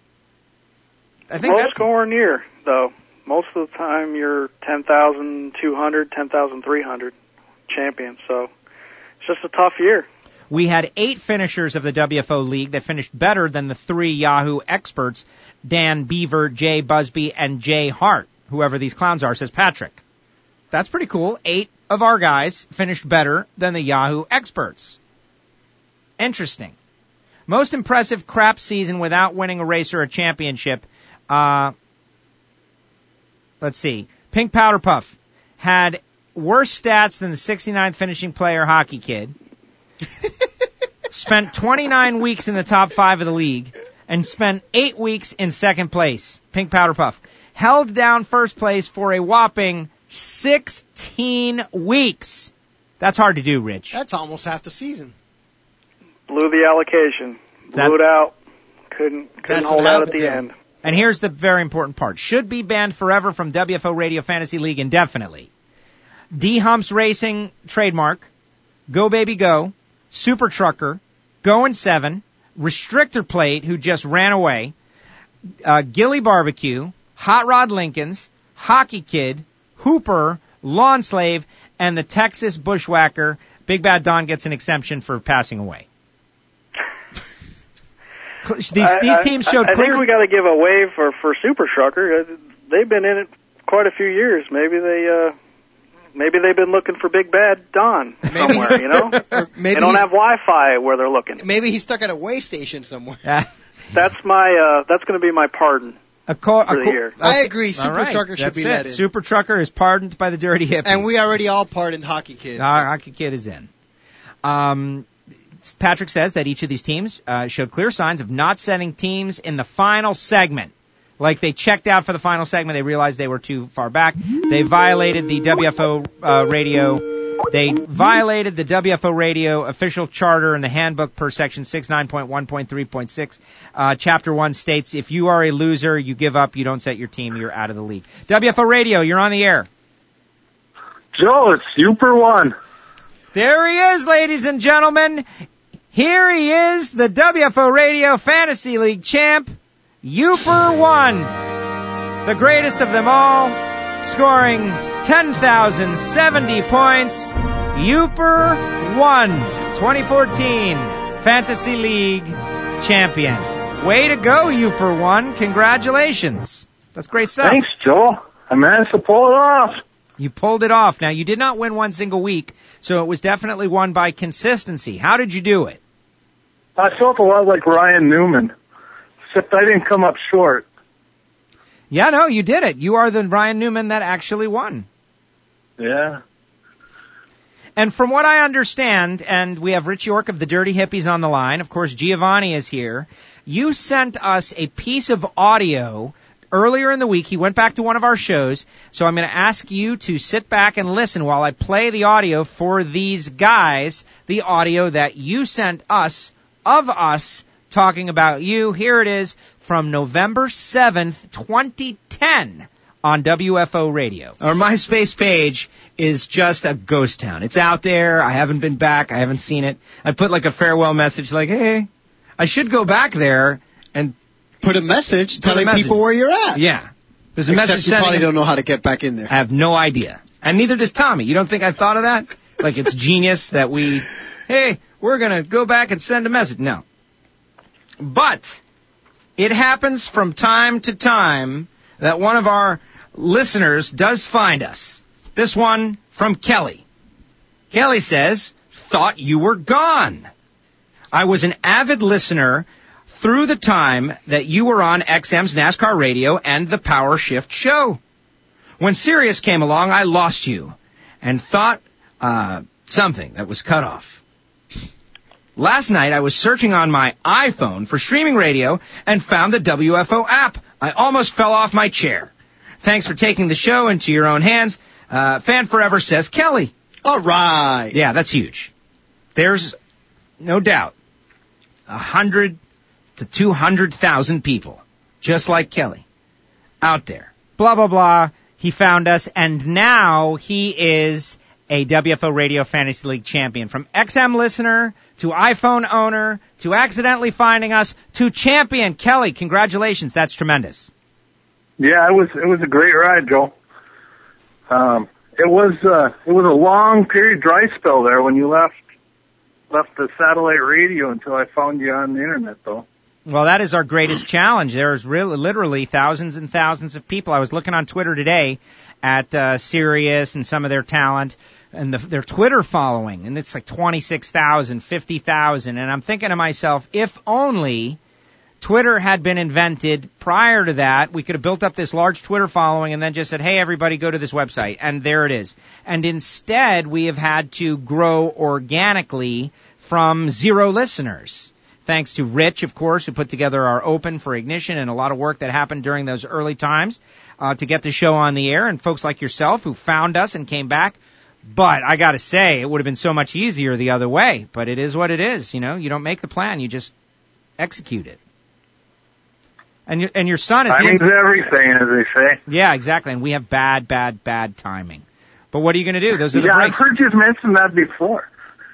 I think that's nowhere near, though. Most of the time you're 10,200, 10,300 champions, so it's just a tough year. We had 8 finishers of the WFO League that finished better than the 3 Yahoo experts, Dan Beaver, Jay Busby, and Jay Hart. Whoever these clowns are, says Patrick. That's pretty cool. 8 of our guys finished better than the Yahoo experts. Interesting. Most impressive crap season without winning a race or a championship. Let's see. Pink Powder Puff had worse stats than the 69th finishing player Hockey Kid. Spent 29 weeks in the top 5 of the league and spent 8 weeks in second place. Pink Powder Puff held down first place for a whopping 16 weeks. That's hard to do, Rich. That's almost half the season. Blew the allocation. Blew it out. Couldn't hold out at the end. And here's the very important part. Should be banned forever from WFO Radio Fantasy League indefinitely. D-Humps Racing trademark, Go Baby Go, Super Trucker, Goin' 7, Restrictor Plate, who just ran away, Gilly Barbecue, Hot Rod Lincolns, Hockey Kid, Hooper, Lawn Slave, and the Texas Bushwhacker. Big Bad Don gets an exemption for passing away. These teams showed clear... I think we got to give a wave for Super Trucker. They've been in it quite a few years. Maybe they've been looking for Big Bad Don somewhere, you know? Maybe they don't have Wi-Fi where they're looking. Maybe he's stuck at a way station somewhere. That's going to be my pardon. For the year. Okay. I agree. Super Trucker should be let in. Super Trucker is pardoned by the Dirty Hippies. And we already all pardoned Hockey Kid. Hockey Kid is in. Patrick says that each of these teams showed clear signs of not sending teams in the final segment. Like they checked out for the final segment, they realized they were too far back. They violated the WFO radio. They violated the WFO radio official charter and the handbook per section 69.1.3.6. Chapter 1 states, if you are a loser, you give up, you don't set your team, you're out of the league. WFO radio, you're on the air. Joe, it's Super One. There he is, ladies and gentlemen. Here he is, the WFO radio Fantasy League champ, Uper One. The greatest of them all, scoring 10,070 points. Uper One, 2014 Fantasy League champion. Way to go, Uper One. Congratulations. That's great stuff. Thanks, Joe. I managed to pull it off. You pulled it off. Now, you did not win one single week, so it was definitely won by consistency. How did you do it? I felt a lot like Ryan Newman, except I didn't come up short. Yeah, no, you did it. You are the Ryan Newman that actually won. Yeah. And from what I understand, and we have Rich York of the Dirty Hippies on the line, of course Giovanni is here, you sent us a piece of audio earlier in the week. He went back to one of our shows, so I'm going to ask you to sit back and listen while I play the audio for these guys, the audio that you sent us, of us, talking about you. Here it is from November 7th, 2010 on WFO Radio. Our MySpace page is just a ghost town. It's out there. I haven't been back. I haven't seen it. I put like a farewell message like, hey, I should go back there and put a message telling people where you're at. Yeah. There's a Except message you probably don't know how to get back in there. I have no idea. And neither does Tommy. You don't think I thought of that? Like it's genius that hey, we're going to go back and send a message. No. But it happens from time to time that one of our listeners does find us. This one from Kelly. Kelly says, thought you were gone. I was an avid listener through the time that you were on XM's NASCAR radio and the Power Shift show. When Sirius came along, I lost you and thought something that was cut off. Last night, I was searching on my iPhone for streaming radio and found the WFO app. I almost fell off my chair. Thanks for taking the show into your own hands. Fan forever, says Kelly. All right. Yeah, that's huge. There's no doubt 100 to 200,000 people, just like Kelly, out there. Blah, blah, blah. He found us, and now he is a WFO Radio Fantasy League champion. From XM listener to iPhone owner to accidentally finding us to champion. Kelly, congratulations. That's tremendous. Yeah, it was a great ride, Joe. It was a long period dry spell there when you left the satellite radio until I found you on the internet, though. Well, that is our greatest challenge. There's literally thousands and thousands of people. I was looking on Twitter today at Sirius and some of their talent and their Twitter following, and it's like 26,000, 50,000. And I'm thinking to myself, if only Twitter had been invented prior to that, we could have built up this large Twitter following and then just said, hey, everybody, go to this website. And there it is. And instead, we have had to grow organically from 0 listeners. Thanks to Rich, of course, who put together our Open for Ignition and a lot of work that happened during those early times to get the show on the air, and folks like yourself who found us and came back. But I got to say, it would have been so much easier the other way. But it is what it is. You know, you don't make the plan, you just execute it. And your son is timing's everything, as they say. Yeah, exactly. And we have bad timing. But what are you going to do? Those are the breaks. I've heard you mention that before.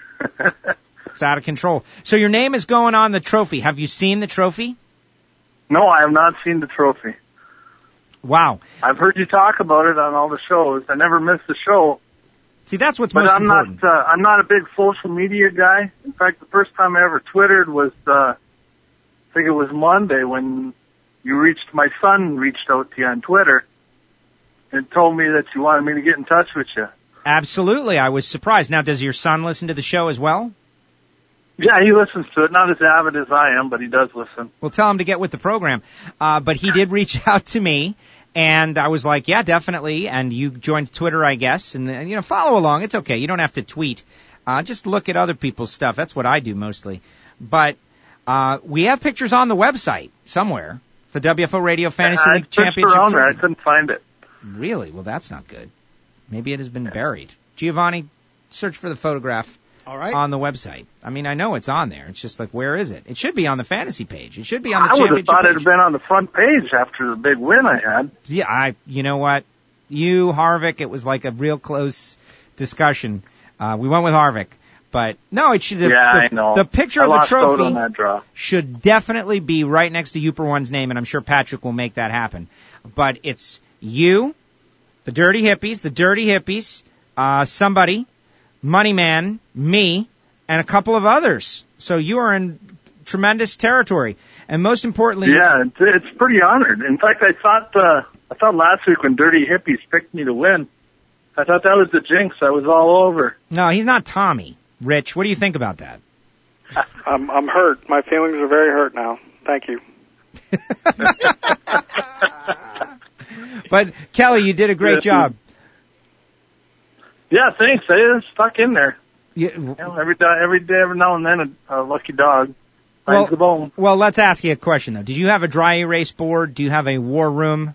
It's out of control. So your name is going on the trophy. Have you seen the trophy? No, I have not seen the trophy. Wow. I've heard you talk about it on all the shows. I never missed a show. See, that's what's most important. I'm not a big social media guy. In fact, the first time I ever Twittered was, I think it was Monday when my son reached out to you on Twitter and told me that you wanted me to get in touch with you. Absolutely. I was surprised. Now, does your son listen to the show as well? Yeah, he listens to it. Not as avid as I am, but he does listen. We'll tell him to get with the program. But he did reach out to me, and I was like, yeah, definitely. And you joined Twitter, I guess, and follow along. It's okay. You don't have to tweet. Just look at other people's stuff. That's what I do mostly. But we have pictures on the website somewhere. The WFO Radio Fantasy League Championship. Around there. I couldn't find it. Really? Well, that's not good. Maybe it has been buried. Giovanni, search for the photograph on the website. I mean, I know it's on there. It's just like, where is it? It should be on the fantasy page. It should be on the championship page. I would have thought it had been on the front page after the big win I had. Yeah, you know what? You, Harvick, it was like a real close discussion. We went with Harvick. But no, it should. I know. The picture of the trophy on that draw. should definitely be right next to Uper One's name, and I'm sure Patrick will make that happen. But it's you, the Dirty Hippies, somebody, Moneyman, me, and a couple of others. So you are in tremendous territory, and most importantly, yeah, it's pretty honored. In fact, I thought last week when Dirty Hippies picked me to win, I thought that was the jinx. I was all over. No, he's not Tommy. Rich, what do you think about that? I'm hurt. My feelings are very hurt now. Thank you. But Kelly, you did a great job. Yeah, thanks. I stuck in there. Yeah. Every now and then a lucky dog finds the bone. Well, let's ask you a question though. Did you have a dry erase board? Do you have a war room?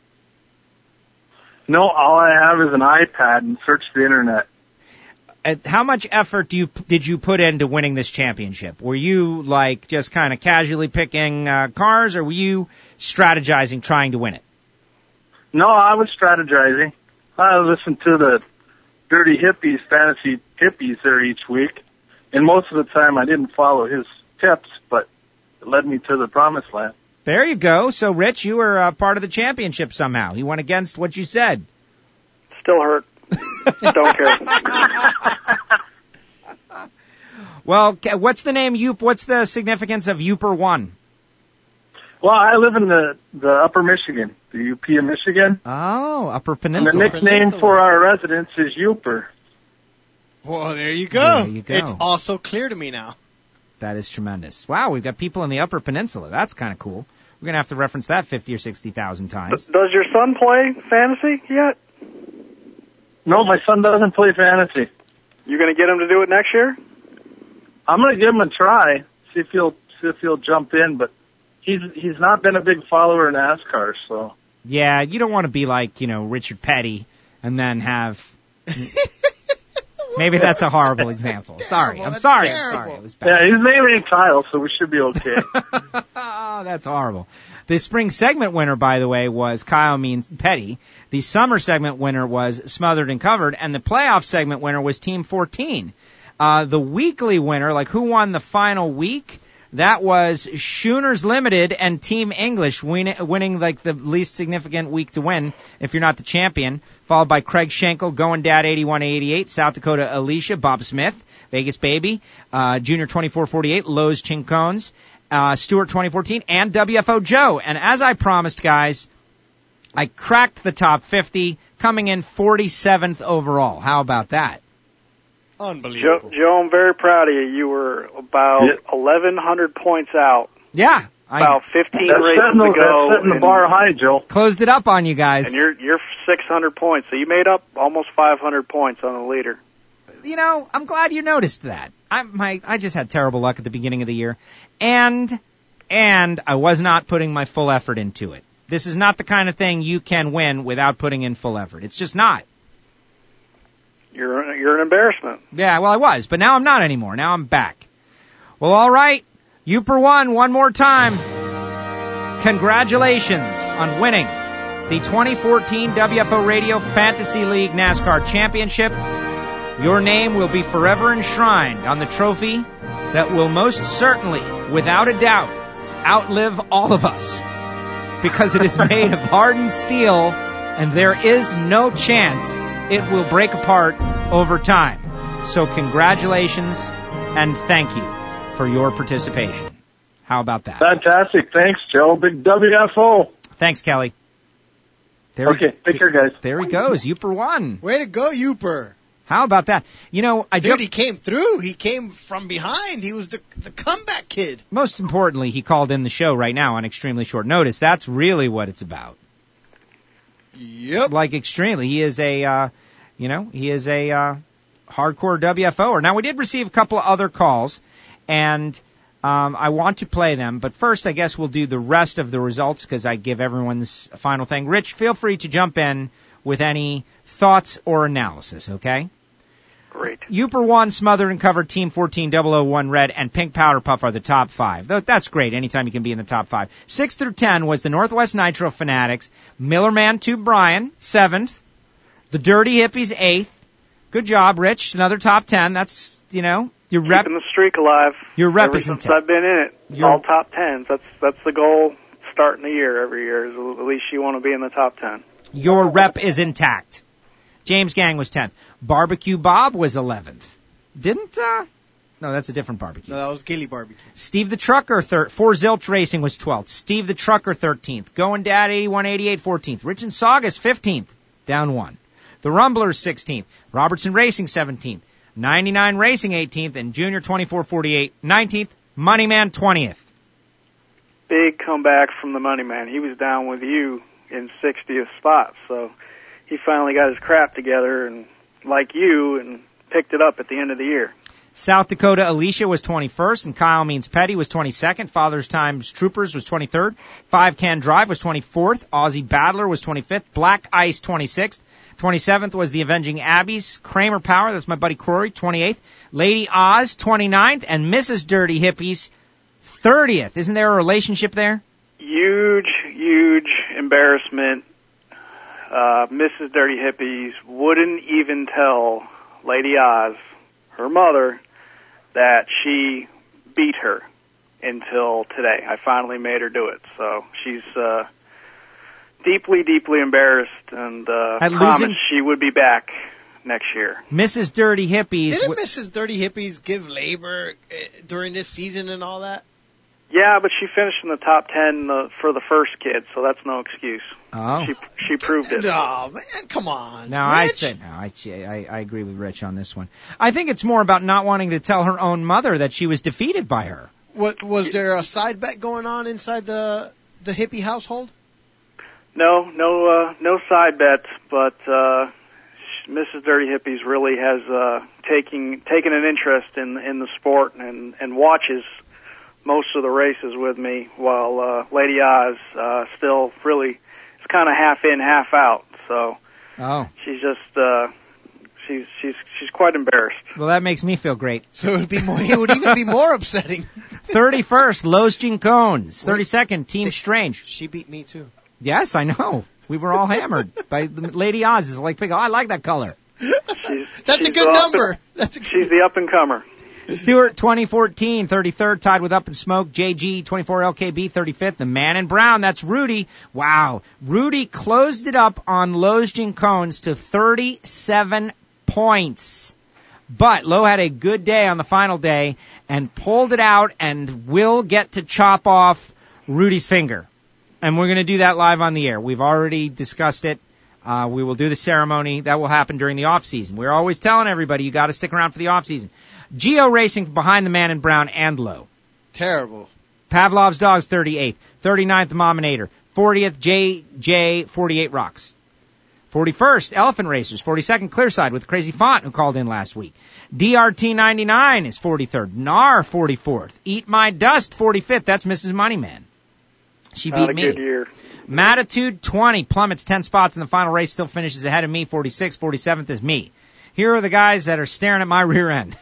No, all I have is an iPad and search the internet. How much effort did you put into winning this championship? Were you like just kind of casually picking cars, or were you strategizing trying to win it? No, I was strategizing. I listened to the Dirty Hippies, Fantasy Hippies there each week, and most of the time I didn't follow his tips, but it led me to the promised land. There you go. So, Rich, you were part of the championship somehow. You went against what you said. Still hurt. Don't care. Well, what's the name? What's the significance of Uper One? Well, I live in the Upper Michigan, the UP of Michigan. Oh, Upper Peninsula. And the nickname for our residents is Uper. Well, there you go. There you go. It's also clear to me now. That is tremendous. Wow, we've got people in the Upper Peninsula. That's kind of cool. We're going to have to reference that 50 or 60,000 times. Does your son play fantasy yet? No, my son doesn't play fantasy. You going to get him to do it next year? I'm going to give him a try, see if he'll jump in, but he's not been a big follower in NASCAR, so. Yeah, you don't want to be like, Richard Petty and then have maybe that's a horrible example. Sorry. I'm sorry. It was bad. Yeah, his name ain't Kyle, so we should be okay. Oh, that's horrible. The spring segment winner, by the way, was Kyle Means Petty. The summer segment winner was Smothered and Covered, and the playoff segment winner was Team 14. The weekly winner, like who won the final week, that was Schooners Limited and Team English winning like the least significant week to win if you're not the champion, followed by Craig Schenkel, Going Dad 8188, South Dakota Alicia, Bob Smith, Vegas Baby, Junior 2448, Lowe's Chincones, Stewart 2014, and WFO Joe. And as I promised, guys, I cracked the top 50, coming in 47th overall. How about that? Unbelievable. Joe, I'm very proud of you. You were about 1,100 points out. Yeah. About 15 races to go. That's setting the bar high, Joe. Closed it up on you guys. And you're 600 points, so you made up almost 500 points on the leader. I'm glad you noticed that. I just had terrible luck at the beginning of the year, and I was not putting my full effort into it. This is not the kind of thing you can win without putting in full effort. It's just not. You're an embarrassment. Yeah, well, I was, but now I'm not anymore. Now I'm back. Well, all right. Uper one more time. Congratulations on winning the 2014 WFO Radio Fantasy League NASCAR Championship. Your name will be forever enshrined on the trophy that will most certainly, without a doubt, outlive all of us, because it is made of hardened steel, and there is no chance it will break apart over time. So congratulations and thank you for your participation. How about that? Fantastic. Thanks, Joe. Big WFO. Thanks, Kelly. Take care, guys. There he goes. Uper one. Way to go, Uper. How about that? You know, he came through. He came from behind. He was the comeback kid. Most importantly, he called in the show right now on extremely short notice. That's really what it's about. Yep. Like extremely. He is a, hardcore WFOer. Now, we did receive a couple of other calls, and I want to play them. But first, I guess we'll do the rest of the results because I give everyone this final thing. Rich, feel free to jump in with any thoughts or analysis, okay? Great. Uper 1, Smothered and Covered, Team 14, 001 Red, and Pink Powder Puff are the top 5. That's great. Anytime you can be in the top 5. 6 through 10 was the Northwest Nitro Fanatics, Millerman 2 Brian, 7th, the Dirty Hippies, 8th. Good job, Rich. Another top 10. That's, your rep. Keeping the streak alive. Your Ever representation. since I've been in it, all top 10s. That's the goal starting the year every year, is at least you want to be in the top 10. Your rep is intact. James Gang was 10th. Barbecue Bob was 11th. No, that's a different barbecue. No, that was Gilly Barbecue. Steve the Trucker, 4 Zilch Racing was 12th. Steve the Trucker, 13th. Goin' Dad, 8188, 14th. Rich and Saugus, 15th, down 1. The Rumblers, 16th. Robertson Racing, 17th. 99 Racing, 18th. And Junior 2448, 19th. Moneyman, 20th. Big comeback from the Moneyman. He was down with you in 60th spot, so he finally got his crap together and like you and picked it up at the end of the year. South Dakota Alicia was 21st, and Kyle Means Petty was 22nd. Father's Times Troopers was 23rd. 5 Can Drive was 24th. Aussie Battler was 25th. Black Ice 26th. 27th was the Avenging Abbeys. Kramer Power, that's my buddy Corey, 28th. Lady Oz 29th, and Mrs. Dirty Hippies 30th. Isn't there a relationship there? Huge embarrassment. Mrs. Dirty Hippies wouldn't even tell Lady Oz, her mother, that she beat her until today. I finally made her do it. So she's deeply embarrassed and promised she would be back next year. Mrs. Dirty Hippies. Didn't Mrs. Dirty Hippies give labor during this season and all that? Yeah, but she finished in the top 10 for the first kid, so that's no excuse. Oh. She proved it. No, man, come on. No, Rich? I agree with Rich on this one. I think it's more about not wanting to tell her own mother that she was defeated by her. What was there a side bet going on inside the hippie household? No side bets, but Mrs. Dirty Hippies really has taken an interest in the sport and watches most of the races with me, while Lady Oz still really is kind of half in, half out. So she's just she's quite embarrassed. Well, that makes me feel great. So it would even be more upsetting. 31st, Los Gincones. 32nd, Team Strange. She beat me too. Yes, I know. We were all hammered by Lady Oz. Is like, I like that color. That's a good number. She's the up and comer. Stewart 2014, 33rd, tied with Up in Smoke. JG 24 LKB 35th. The Man in Brown, that's Rudy. Wow. Rudy closed it up on Los Gincones to 37 points. But Lowe had a good day on the final day and pulled it out and will get to chop off Rudy's finger. And we're going to do that live on the air. We've already discussed it. We will do the ceremony. That will happen during the off season. We're always telling everybody you got to stick around for the off season. Geo Racing behind the Man in Brown and Lowe. Terrible. Pavlov's Dogs 38th. 39th Mominator. 40th JJ 48 Rocks. 41st Elephant Racers. 42nd Clearside with Crazy Font who called in last week. DRT 99 is 43rd. NAR 44th. Eat My Dust 45th. That's Mrs. Moneyman. She beat me. Good year. Matitude 20 plummets 10 spots in the final race, still finishes ahead of me. 46th, 47th is me. Here are the guys that are staring at my rear end.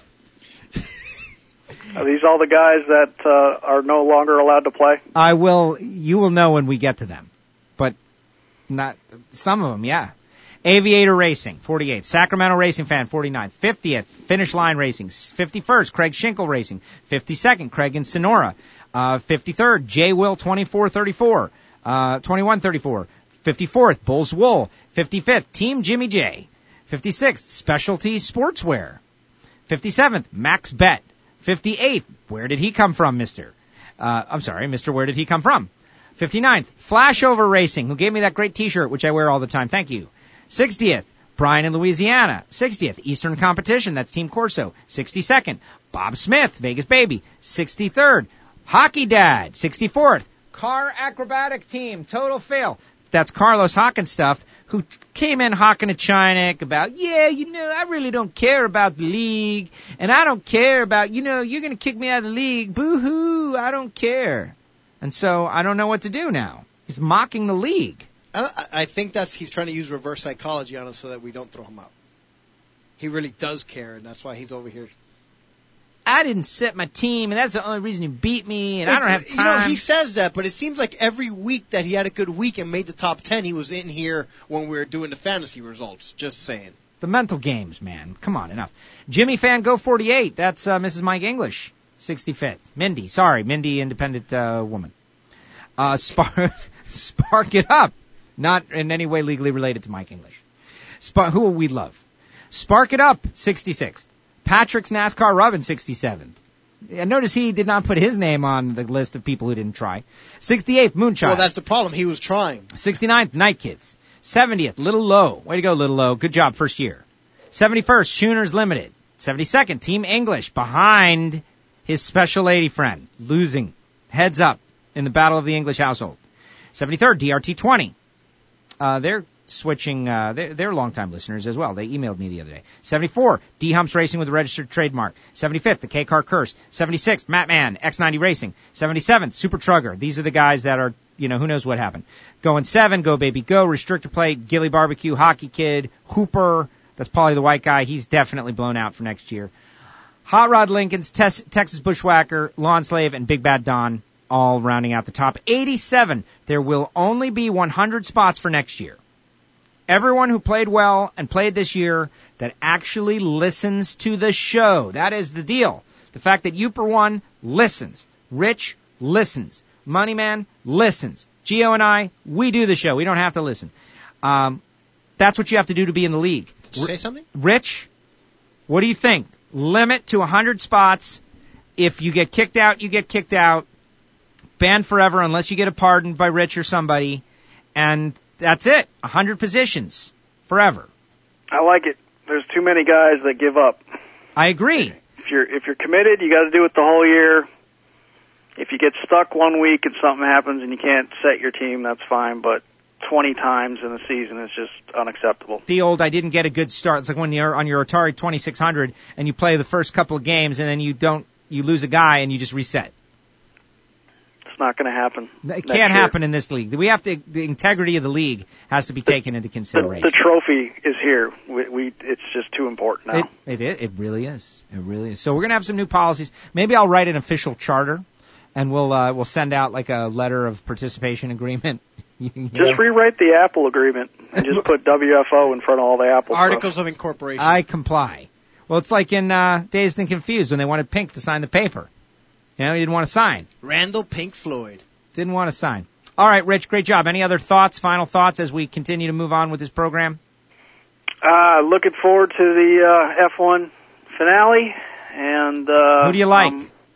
Are these all the guys that are no longer allowed to play? You will know when we get to them. But not some of them, yeah. Aviator Racing, 48th. Sacramento Racing Fan, 49th. 50th, Finish Line Racing. 51st, Craig Schinkel Racing. 52nd, Craig in Sonora. 53rd, J. Will 2434. 2134. 54th, Bulls Wool. 55th, Team Jimmy J. 56th, Specialty Sportswear. 57th, Max Bet. 58th, where did he come from, Mr. Where did he come from? 59th, Flashover Racing, who gave me that great t-shirt, which I wear all the time. Thank you. 60th, Brian in Louisiana, 60th. Eastern Competition, that's Team Corso, 62nd. Bob Smith, Vegas Baby, 63rd. Hockey Dad, 64th. Car Acrobatic Team, total fail. That's Carlos Hockenstuff, who came in hawking a Chinek about, I really don't care about the league, and I don't care about, you're going to kick me out of the league. Boo-hoo, I don't care. And so I don't know what to do now. He's mocking the league. I think he's trying to use reverse psychology on us so that we don't throw him out. He really does care, and that's why he's over here. I didn't set my team, and that's the only reason you beat me, and I don't have time. He says that, but it seems like every week that he had a good week and made the top 10, he was in here when we were doing the fantasy results. Just saying. The mental games, man. Come on, enough. Jimmy Fan Go 48. That's Mrs. Mike English, 65th. Mindy, independent woman. Spark It Up. Not in any way legally related to Mike English. Who we love. Spark It Up, 66th. Patrick's NASCAR Rubbin, 67th. I notice he did not put his name on the list of people who didn't try. 68th, Moonchild. Well, that's the problem. He was trying. 69th, Night Kids. 70th, Little Low. Way to go, Little Low. Good job, first year. 71st, Schooners Limited. 72nd, Team English, behind his special lady friend, losing. Heads up in the battle of the English household. 73rd, DRT 20. They're switching, they're longtime listeners as well. They emailed me the other day. 74, D-Humps Racing with a registered trademark. 75th, the K-Car Curse. 76th, Mattman, X90 Racing. 77th, Super Trugger. These are the guys that are, who knows what happened. Going 7, Go Baby Go, Restrictor Plate, Gilly Barbecue, Hockey Kid, Hooper. That's Paulie the White Guy. He's definitely blown out for next year. Hot Rod Lincolns, Texas Bushwhacker, Lawn Slave, and Big Bad Don, all rounding out the top. 87, there will only be 100 spots for next year. Everyone who played well and played this year that actually listens to the show. That is the deal. The fact that Uper One listens. Rich listens. Moneyman listens. Gio and I, we do the show. We don't have to listen. That's what you have to do to be in the league. Did you say something? Rich, what do you think? Limit to 100 spots. If you get kicked out, you get kicked out. Banned forever unless you get a pardon by Rich or somebody. And that's it. 100 positions. Forever. I like it. There's too many guys that give up. I agree. If you're committed, you got to do it the whole year. If you get stuck one week and something happens and you can't set your team, that's fine. But 20 times in a season is just unacceptable. The old I didn't get a good start. It's like when you're on your Atari 2600 and you play the first couple of games and then you lose a guy and you just reset. It's not going to happen. It can't happen in this league. The integrity of the league has to be taken into consideration. The trophy is here. It's just too important now. It really is. It really is. So we're going to have some new policies. Maybe I'll write an official charter, and we'll send out like a letter of participation agreement. Just rewrite the Apple agreement and just put WFO in front of all the Apple Articles stuff. of Incorporation. I comply. Well, it's like in Dazed and Confused when they wanted Pink to sign the paper. He didn't want to sign. Randall Pink Floyd. Didn't want to sign. All right, Rich, great job. Any other final thoughts as we continue to move on with this program? Looking forward to the F1 finale. And who do you like?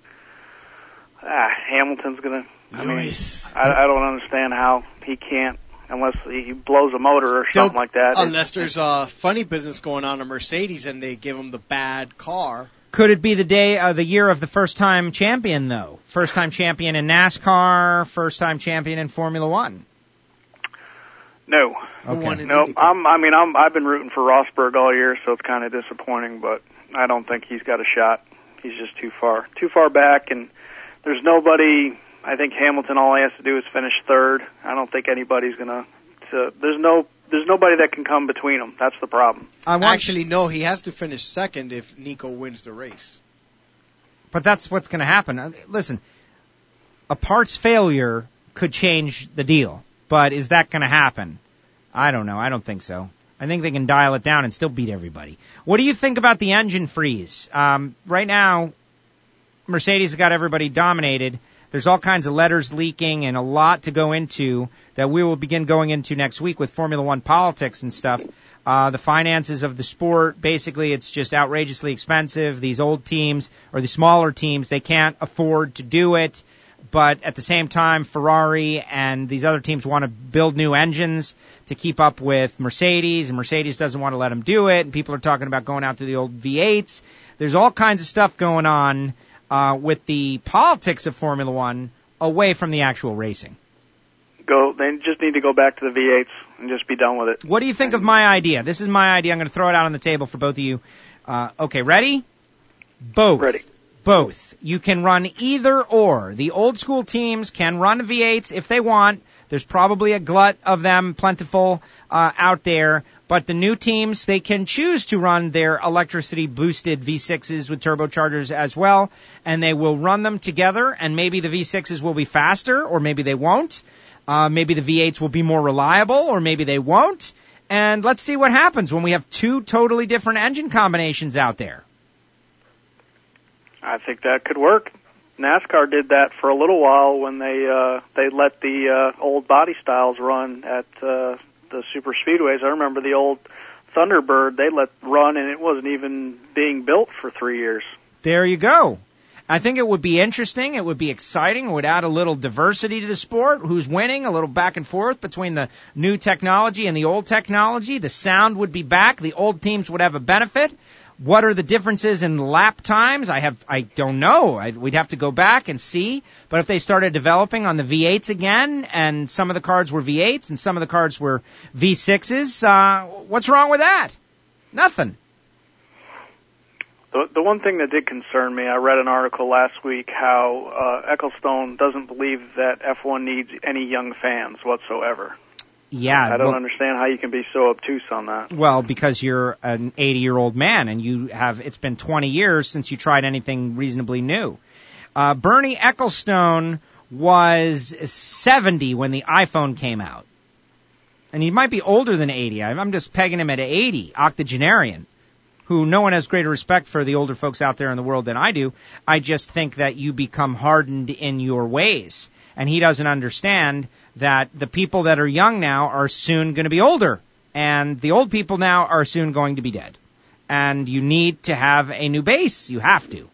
Hamilton's going to... I don't understand how he can't, unless he blows a motor or something like that. Unless there's funny business going on in Mercedes and they give him the bad car. Could it be the year of the first-time champion, though? First-time champion in NASCAR, first-time champion in Formula One? No. Okay. No, I've been rooting for Rosberg all year, so it's kind of disappointing, but I don't think he's got a shot. He's just too far back, and there's nobody. I think Hamilton, all he has to do is finish third. I don't think anybody's going to, there's nobody that can come between them. That's the problem. Actually, no, he has to finish second if Nico wins the race. But that's what's going to happen. Listen, a parts failure could change the deal. But is that going to happen? I don't know. I don't think so. I think they can dial it down and still beat everybody. What do you think about the engine freeze? Right now, Mercedes has got everybody dominated. There's all kinds of letters leaking and a lot to go into that we will begin going into next week with Formula One politics and stuff. The finances of the sport, basically it's just outrageously expensive. These old teams or the smaller teams, they can't afford to do it. but at the same time, Ferrari and these other teams want to build new engines to keep up with Mercedes, and Mercedes doesn't want to let them do it, and people are talking about going out to the old V8s. There's all kinds of stuff going on with the politics of Formula One away from the actual racing. They just need to go back to the V8s and just be done with it. What do you think of my idea? This is my idea. I'm going to throw it out on the table for both of you. Okay, ready? Both. Ready. Both. You can run either or. The old school teams can run V8s if they want. There's probably a glut of them, plentiful, out there. But the new teams, they can choose to run their electricity-boosted V6s with turbochargers as well, and they will run them together, and maybe the V6s will be faster, or maybe they won't. Maybe the V8s will be more reliable, or maybe they won't. And let's see what happens when we have two totally different engine combinations out there. I think that could work. NASCAR did that for a little while when they let the old body styles run at the super speedways. I remember the old Thunderbird they let run, and it wasn't even being built for 3 years. There you go. I think it would be interesting. It would be exciting. It would add a little diversity to the sport. Who's winning? A little back and forth between the new technology and the old technology. The sound would be back. The old teams would have a benefit. What are the differences in lap times? I don't know. We'd have to go back and see. But if they started developing on the V8s again, and some of the cars were V8s and some of the cars were V6s, what's wrong with that? Nothing. The one thing that did concern me, I read an article last week how Ecclestone doesn't believe that F1 needs any young fans whatsoever. Yeah, I don't understand how you can be so obtuse on that. Well, because you're an 80-year-old man and it's been 20 years since you tried anything reasonably new. Bernie Ecclestone was 70 when the iPhone came out. And he might be older than 80. I'm just pegging him at 80, octogenarian, who no one has greater respect for the older folks out there in the world than I do. I just think that you become hardened in your ways. And he doesn't understand that the people that are young now are soon going to be older, and the old people now are soon going to be dead. And you need to have a new base. You have to.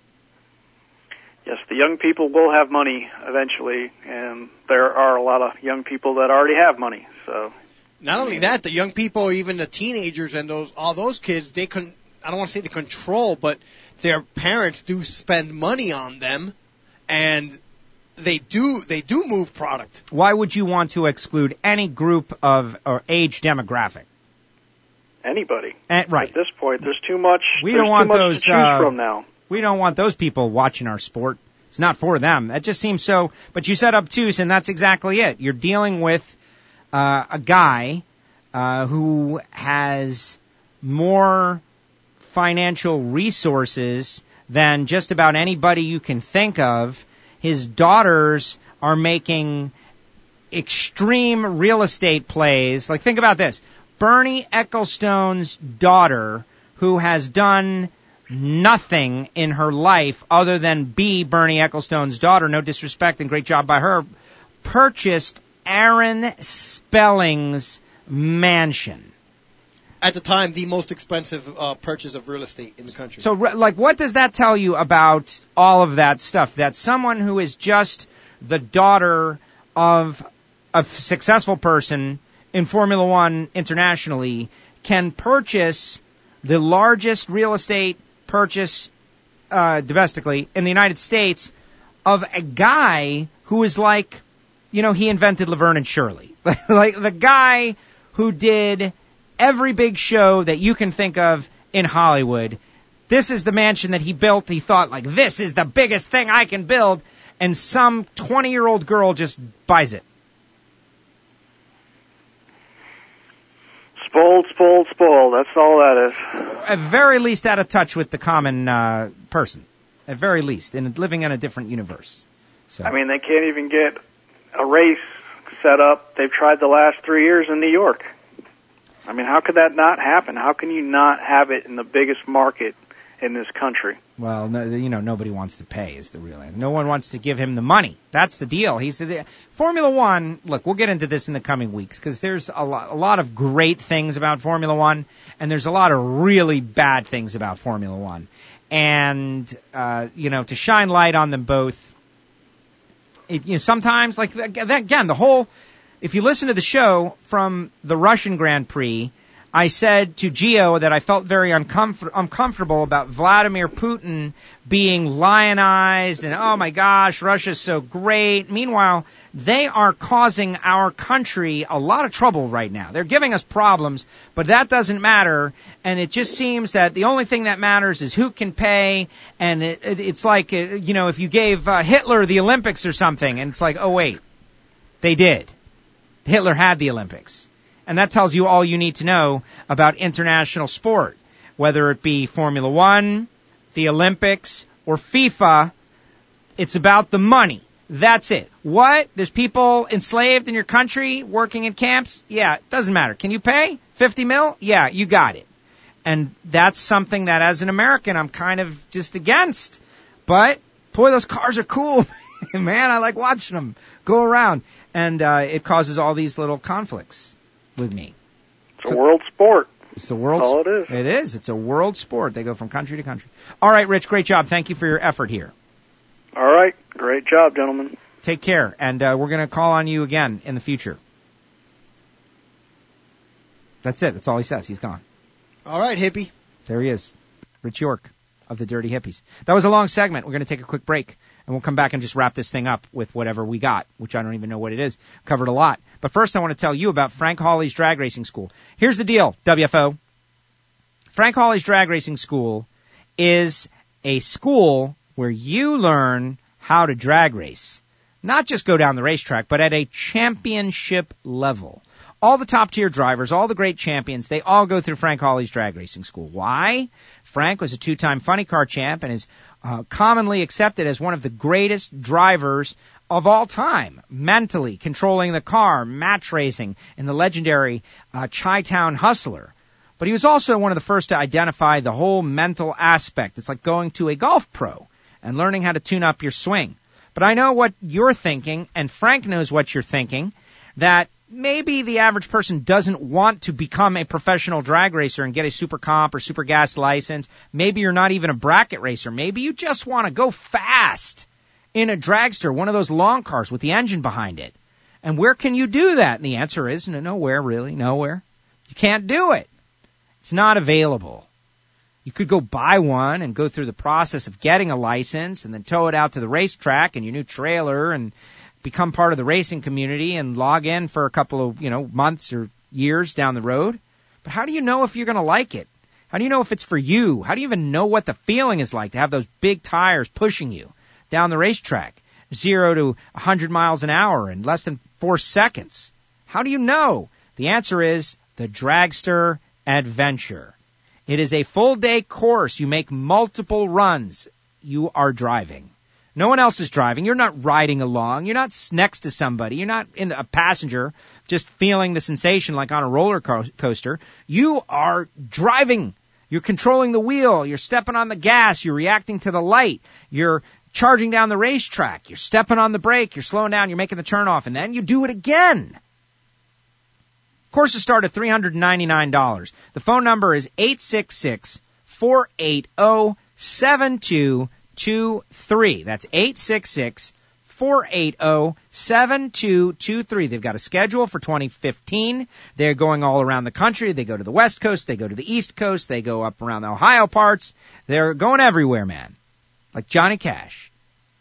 Yes, the young people will have money eventually, and there are a lot of young people that already have money. So, not only that, the young people, even the teenagers and all those kids, I don't want to say they control, but their parents do spend money on them, and they do move product. Why would you want to exclude any group of or age demographic? Anybody. Right. At this point, there's too much. We don't want those to choose from now. We don't want those people watching our sport. It's not for them. That just seems so. But you said obtuse, and that's exactly it. You're dealing with a guy who has more financial resources than just about anybody you can think of. His daughters are making extreme real estate plays. Like, think about this. Bernie Ecclestone's daughter, who has done nothing in her life other than be Bernie Ecclestone's daughter, no disrespect and great job by her, purchased Aaron Spelling's mansion. At the time, the most expensive purchase of real estate in the country. So, what does that tell you about all of that stuff? That someone who is just the daughter of a successful person in Formula One internationally can purchase the largest real estate purchase domestically in the United States of a guy who is like, he invented Laverne and Shirley. Like the guy who did every big show that you can think of in Hollywood. This is the mansion that he built. He thought, this is the biggest thing I can build. And some 20-year-old girl just buys it. Spoiled. That's all that is. At very least out of touch with the common person. At very least. And living in a different universe. So. I mean, they can't even get a race set up. They've tried the last 3 years in New York. I mean, how could that not happen? How can you not have it in the biggest market in this country? Well, nobody wants to pay is the real answer. No one wants to give him the money. That's the deal. Formula One, look, we'll get into this in the coming weeks because there's a lot of great things about Formula One, and there's a lot of really bad things about Formula One. And, to shine light on them both, sometimes, like, again, if you listen to the show from the Russian Grand Prix, I said to Gio that I felt very uncomfortable about Vladimir Putin being lionized and, oh my gosh, Russia's so great. Meanwhile, they are causing our country a lot of trouble right now. They're giving us problems, but that doesn't matter. And it just seems that the only thing that matters is who can pay. And it's like, if you gave Hitler the Olympics or something, and it's like, oh wait, they did. Hitler had the Olympics. And that tells you all you need to know about international sport, whether it be Formula One, the Olympics, or FIFA. It's about the money. That's it. What? There's people enslaved in your country working in camps? Yeah, it doesn't matter. Can you pay $50 million? Yeah, you got it. And that's something that as an American I'm kind of just against. But, boy, those cars are cool. Man, I like watching them go around. And it causes all these little conflicts with me. It's a world sport. It's a world sport. All it is. It is. It's a world sport. They go from country to country. All right, Rich, great job. Thank you for your effort here. All right. Great job, gentlemen. Take care. And we're going to call on you again in the future. That's it. That's all he says. He's gone. All right, hippie. There he is. Rich York of the Dirty Hippies. That was a long segment. We're going to take a quick break. And we'll come back and just wrap this thing up with whatever we got, which I don't even know what it is. Covered a lot. But first I want to tell you about Frank Hawley's Drag Racing School. Here's the deal, WFO. Frank Hawley's Drag Racing School is a school where you learn how to drag race. Not just go down the racetrack, but at a championship level. All the top-tier drivers, all the great champions, they all go through Frank Hawley's Drag Racing School. Why? Frank was a two-time funny car champ and is commonly accepted as one of the greatest drivers of all time, mentally controlling the car, match racing, in the legendary Chi-Town Hustler. But he was also one of the first to identify the whole mental aspect. It's like going to a golf pro and learning how to tune up your swing. But I know what you're thinking, and Frank knows what you're thinking, that maybe the average person doesn't want to become a professional drag racer and get a super comp or super gas license. Maybe you're not even a bracket racer. Maybe you just want to go fast in a dragster, one of those long cars with the engine behind it. And where can you do that? And the answer is nowhere, really, nowhere. You can't do it. It's not available. You could go buy one and go through the process of getting a license and then tow it out to the racetrack in your new trailer and become part of the racing community and log in for a couple of, months or years down the road. But how do you know if you're going to like it? How do you know if it's for you? How do you even know what the feeling is like to have those big tires pushing you down the racetrack, 0 to 100 miles an hour in less than 4 seconds? How do you know? The answer is the Dragster Adventure. It is a full-day course. You make multiple runs. You are driving. No one else is driving. You're not riding along. You're not next to somebody. You're not in a passenger just feeling the sensation like on a roller coaster. You are driving. You're controlling the wheel. You're stepping on the gas. You're reacting to the light. You're charging down the racetrack. You're stepping on the brake. You're slowing down. You're making the turnoff. And then you do it again. Courses start at $399. The phone number is 866-480-7223. That's 866-480-7223. They've got a schedule for 2015. They're going all around the country. They go to the West Coast. They go to the East Coast. They go up around the Ohio parts. They're going everywhere, man. Like Johnny Cash.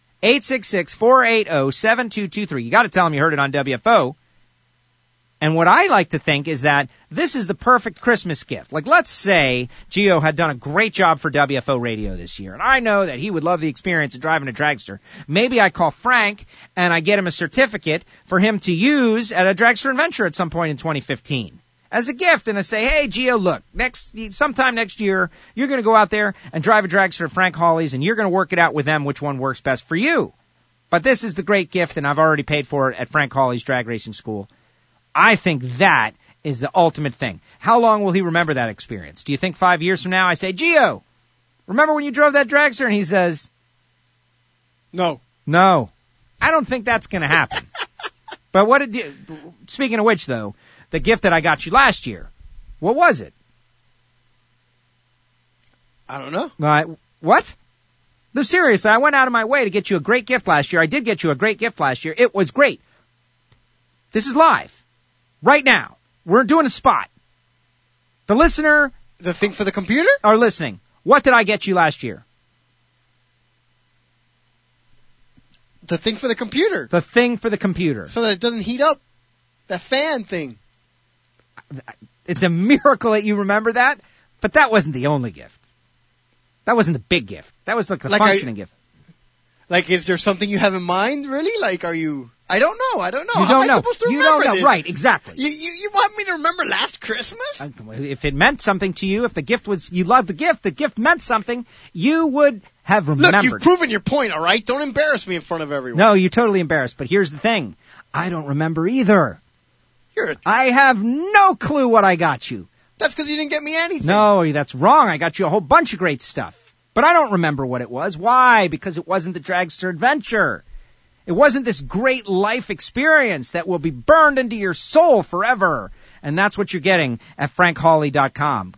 866-480-7223. You got to tell them you heard it on WFO. And what I like to think is that this is the perfect Christmas gift. Like, let's say Gio had done a great job for WFO radio this year, and I know that he would love the experience of driving a dragster. Maybe I call Frank, and I get him a certificate for him to use at a Dragster Adventure at some point in 2015 as a gift. And I say, hey, Gio, look, sometime next year, you're going to go out there and drive a dragster at Frank Hawley's, and you're going to work it out with them which one works best for you. But this is the great gift, and I've already paid for it at Frank Hawley's Drag Racing School. I think that is the ultimate thing. How long will he remember that experience? Do you think 5 years from now I say, Gio, remember when you drove that dragster? And he says, No. I don't think that's going to happen. But speaking of which, though, the gift that I got you last year, what was it? I don't know. What? No, seriously, I went out of my way to get you a great gift last year. I did get you a great gift last year. It was great. This is live. Right now. We're doing a spot. The listener... The thing for the computer? Are listening. What did I get you last year? The thing for the computer. The thing for the computer. So that it doesn't heat up. That fan thing. It's a miracle that you remember that, but that wasn't the only gift. That wasn't the big gift. That was like a functioning gift. Like, is there something you have in mind, really? Like, are you... I don't know. You How don't am I know. supposed to You remember don't know. this? Right, exactly. You want me to remember last Christmas? If it meant something to you, if the gift was... You loved the gift meant something, you would have remembered. Look, you've proven your point, all right? Don't embarrass me in front of everyone. No, you're totally embarrassed. But here's the thing. I don't remember either. I have no clue what I got you. That's because you didn't get me anything. No, that's wrong. I got you a whole bunch of great stuff. But I don't remember what it was. Why? Because it wasn't the Dragster Adventure. It wasn't this great life experience that will be burned into your soul forever. And that's what you're getting at FrankHawley.com.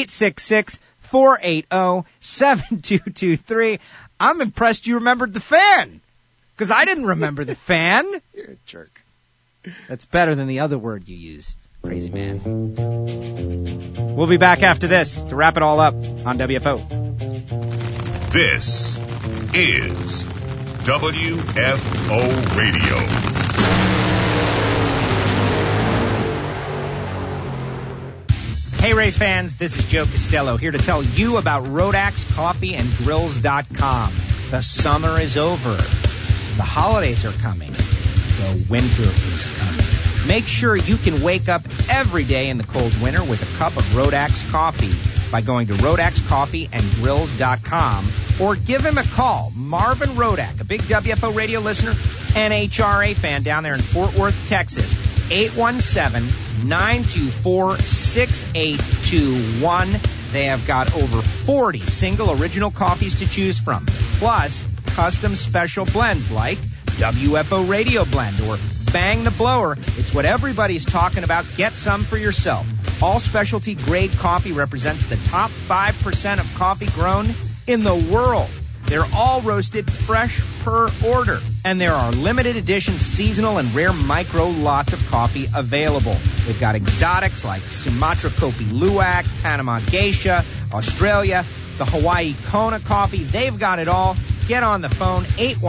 866-480-7223. I'm impressed you remembered the fan. Because I didn't remember the fan. You're a jerk. That's better than the other word you used. Crazy man. We'll be back after this to wrap it all up on WFO. This is WFO Radio. Hey, race fans, this is Joe Costello here to tell you about RodaxCoffeeandGrills.com. The summer is over. The holidays are coming. The winter is coming. Make sure you can wake up every day in the cold winter with a cup of Rodax coffee by going to RodaxCoffeeandGrills.com or give him a call. Marvin Rodak, a big WFO radio listener, NHRA fan down there in Fort Worth, Texas. 817-924-6821. They have got over 40 single original coffees to choose from, plus custom special blends like WFO Radio Blend or Bang the Blower. It's what everybody's talking about. Get some for yourself. All specialty grade coffee represents the top 5% of coffee grown in the world. They're all roasted fresh per order. And there are limited edition seasonal and rare micro lots of coffee available. They've got exotics like Sumatra Kopi Luwak, Panama Geisha, Australia, the Hawaii Kona coffee. They've got it all. Get on the phone,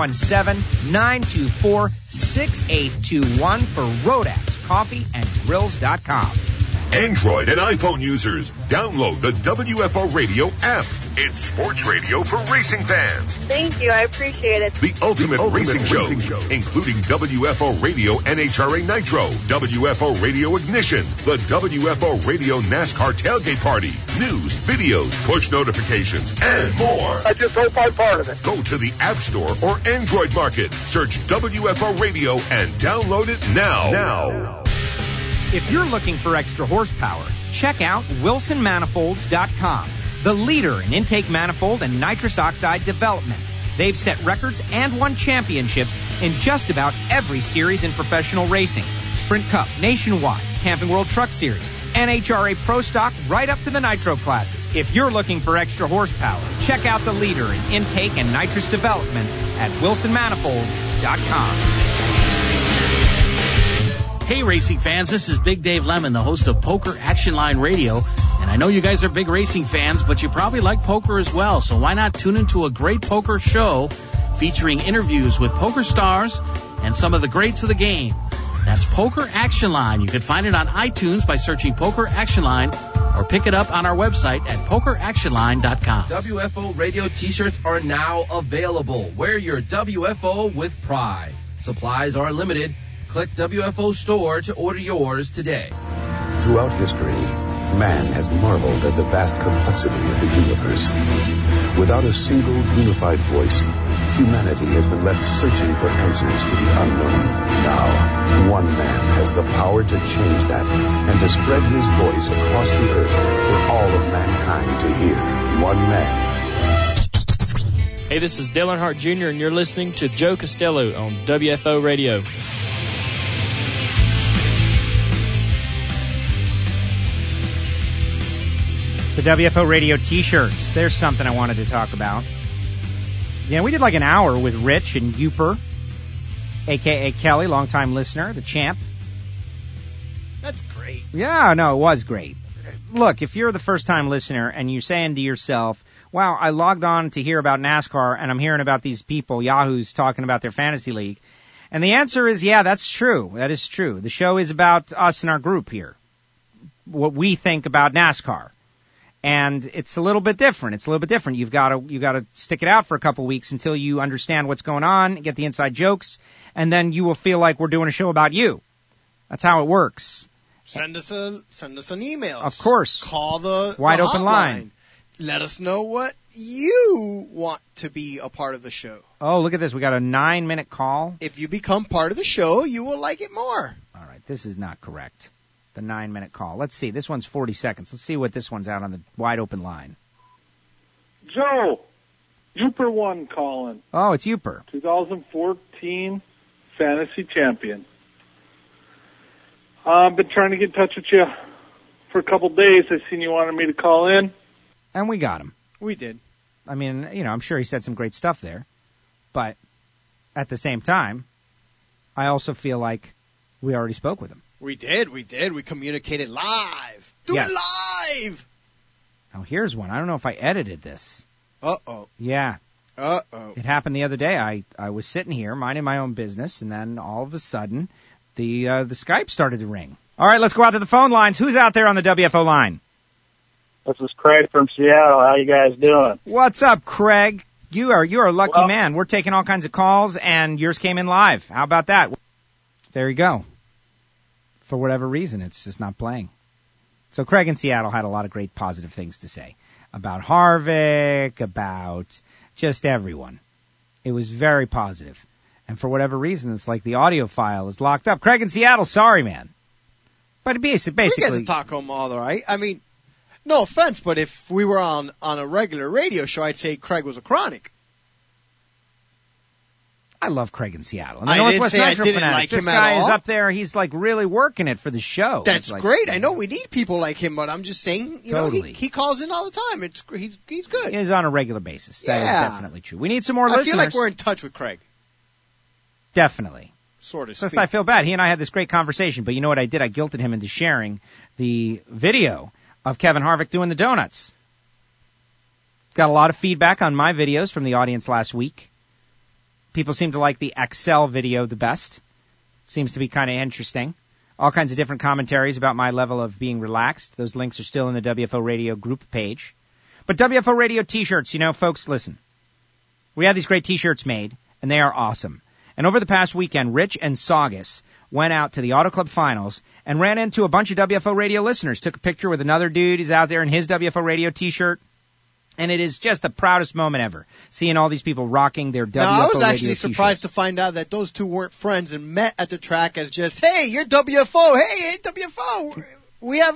817-924-6821 for RodaxCoffeeandGrills.com. Android and iPhone users, download the WFO Radio app. It's sports radio for racing fans. Thank you. I appreciate it. The ultimate racing show, including WFO Radio NHRA Nitro, WFO Radio Ignition, the WFO Radio NASCAR Tailgate Party, news, videos, push notifications, and more. I just hope I'm part of it. Go to the App Store or Android Market, search WFO Radio, and download it now. If you're looking for extra horsepower, check out WilsonManifolds.com, the leader in intake manifold and nitrous oxide development. They've set records and won championships in just about every series in professional racing. Sprint Cup, Nationwide, Camping World Truck Series, NHRA Pro Stock, right up to the Nitro classes. If you're looking for extra horsepower, check out the leader in intake and nitrous development at WilsonManifolds.com. Hey, racing fans, this is Big Dave Lemon, the host of Poker Action Line Radio. And I know you guys are big racing fans, but you probably like poker as well. So why not tune into a great poker show featuring interviews with poker stars and some of the greats of the game. That's Poker Action Line. You can find it on iTunes by searching Poker Action Line or pick it up on our website at PokerActionLine.com. WFO radio t-shirts are now available. Wear your WFO with pride. Supplies are limited. Click WFO Store to order yours today. Throughout history, man has marveled at the vast complexity of the universe. Without a single unified voice, humanity has been left searching for answers to the unknown. Now, one man has the power to change that and to spread his voice across the earth for all of mankind to hear. One man. Hey, this is Dylan Hart Jr., and you're listening to Joe Costello on WFO Radio. The WFO Radio t-shirts. There's something I wanted to talk about. Yeah, we did like an hour with Rich and Uper, a.k.a. Kelly, longtime listener, the champ. That's great. Yeah, no, it was great. Look, if you're the first-time listener and you're saying to yourself, wow, I logged on to hear about NASCAR and I'm hearing about these people, yahoos, talking about their fantasy league. And the answer is, yeah, that's true. That is true. The show is about us and our group here, what we think about NASCAR. And it's a little bit different. It's a little bit different. You've got to stick it out for a couple weeks until you understand what's going on, get the inside jokes, and then you will feel like we're doing a show about you. That's how it works. Send us an email. Of course. Call the wide the open hotline. line. Let us know what you want to be a part of the show. Oh, look at this. We got a 9-minute call. If you become part of the show, you will like it more. All right. This is not correct. The 9-minute call. Let's see. This one's 40 seconds. Let's see what this one's out on the wide open line. Joe, Uper 1 calling. Oh, it's Uper. 2014 fantasy champion. I've been trying to get in touch with you for a couple days. I seen you wanted me to call in. And we got him. We did. I mean, I'm sure he said some great stuff there. But at the same time, I also feel like we already spoke with him. We did. We communicated live. Do Yes. it live! Now, here's one. I don't know if I edited this. Uh-oh. Yeah. Uh-oh. It happened the other day. I was sitting here minding my own business, and then all of a sudden, the Skype started to ring. All right, let's go out to the phone lines. Who's out there on the WFO line? This is Craig from Seattle. How you guys doing? What's up, Craig? You're a lucky man. We're taking all kinds of calls, and yours came in live. How about that? There you go. For whatever reason, it's just not playing. So Craig in Seattle had a lot of great positive things to say about Harvick, about just everyone. It was very positive. And for whatever reason, it's like the audio file is locked up. Craig in Seattle, sorry, man. But basically... We get to talk home all right. I mean, no offense, but if we were on a regular radio show, I'd say Craig was a chronic. I love Craig in Seattle. And I Northwest didn't say Nitro I didn't Fanatics. like This him at guy is all. up there. He's like really working it for the show. That's It's like, great. I know we need people like him, but I'm just saying, you know, he calls in all the time. He's good. He is on a regular basis. That is Yeah. definitely true. We need some more I listeners. feel like we're in touch with Craig. Definitely. Sort of. Just I feel bad. He and I had this great conversation, but you know what I did? I guilted him into sharing the video of Kevin Harvick doing the donuts. Got a lot of feedback on my videos from the audience last week. People seem to like the Excel video the best. Seems to be kind of interesting. All kinds of different commentaries about my level of being relaxed. Those links are still in the WFO Radio group page. But WFO Radio t-shirts, folks, listen. We had these great t-shirts made, and they are awesome. And over the past weekend, Rich and Saugus went out to the Auto Club Finals and ran into a bunch of WFO Radio listeners. Took a picture with another dude. He's out there in his WFO Radio t-shirt. And it is just the proudest moment ever, seeing all these people rocking their WFO Radio I was actually t-shirts. surprised to find out that those two weren't friends and met at the track as just, hey, you're WFO. Hey, WFO. We have,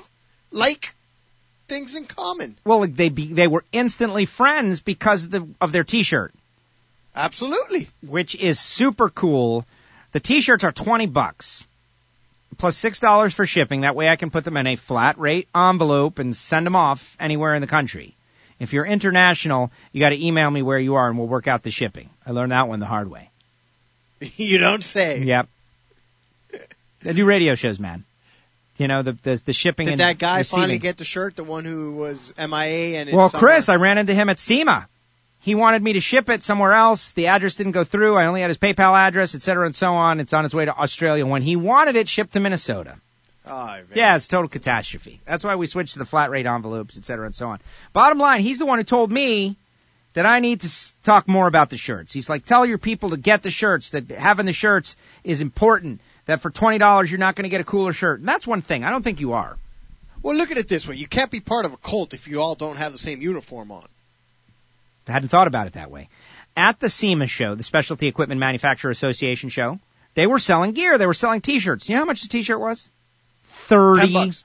things in common. Well, they were instantly friends because of their t-shirt. Absolutely. Which is super cool. The t-shirts are $20 plus $6 for shipping. That way I can put them in a flat rate envelope and send them off anywhere in the country. If you're international, you got to email me where you are and we'll work out the shipping. I learned that one the hard way. You don't say. Yep. They do radio shows, man. The shipping. Did that guy finally get the shirt, the one who was MIA? Well, Chris, I ran into him at SEMA. He wanted me to ship it somewhere else. The address didn't go through. I only had his PayPal address, et cetera, and so on. It's on its way to Australia. When he wanted it shipped to Minnesota. Oh, man. Yeah, it's total catastrophe. That's why we switched to the flat rate envelopes, et cetera, and so on. Bottom line, he's the one who told me that I need to talk more about the shirts. He's like, tell your people to get the shirts, that having the shirts is important, that for $20 you're not going to get a cooler shirt. And that's one thing. I don't think you are. Well, look at it this way. You can't be part of a cult if you all don't have the same uniform on. I hadn't thought about it that way. At the SEMA show, the Specialty Equipment Manufacturer Association show, they were selling gear. They were selling T-shirts. You know how much the T-shirt was? $30.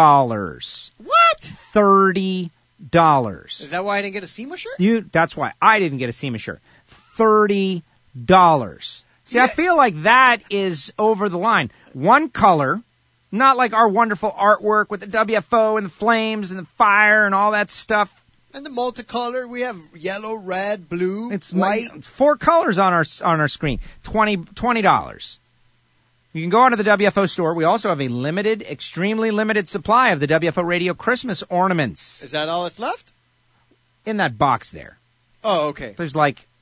What? $30. Is that why I didn't get a SEMA shirt? That's why I didn't get a SEMA shirt. $30. See, I feel like that is over the line. One color, not like our wonderful artwork with the WFO and the flames and the fire and all that stuff. And the multicolor, we have yellow, red, blue, It's white. 4 colors on our screen. $20. You can go onto the WFO store. We also have a extremely limited supply of the WFO Radio Christmas ornaments. Is that all that's left? In that box there. Oh, okay. There's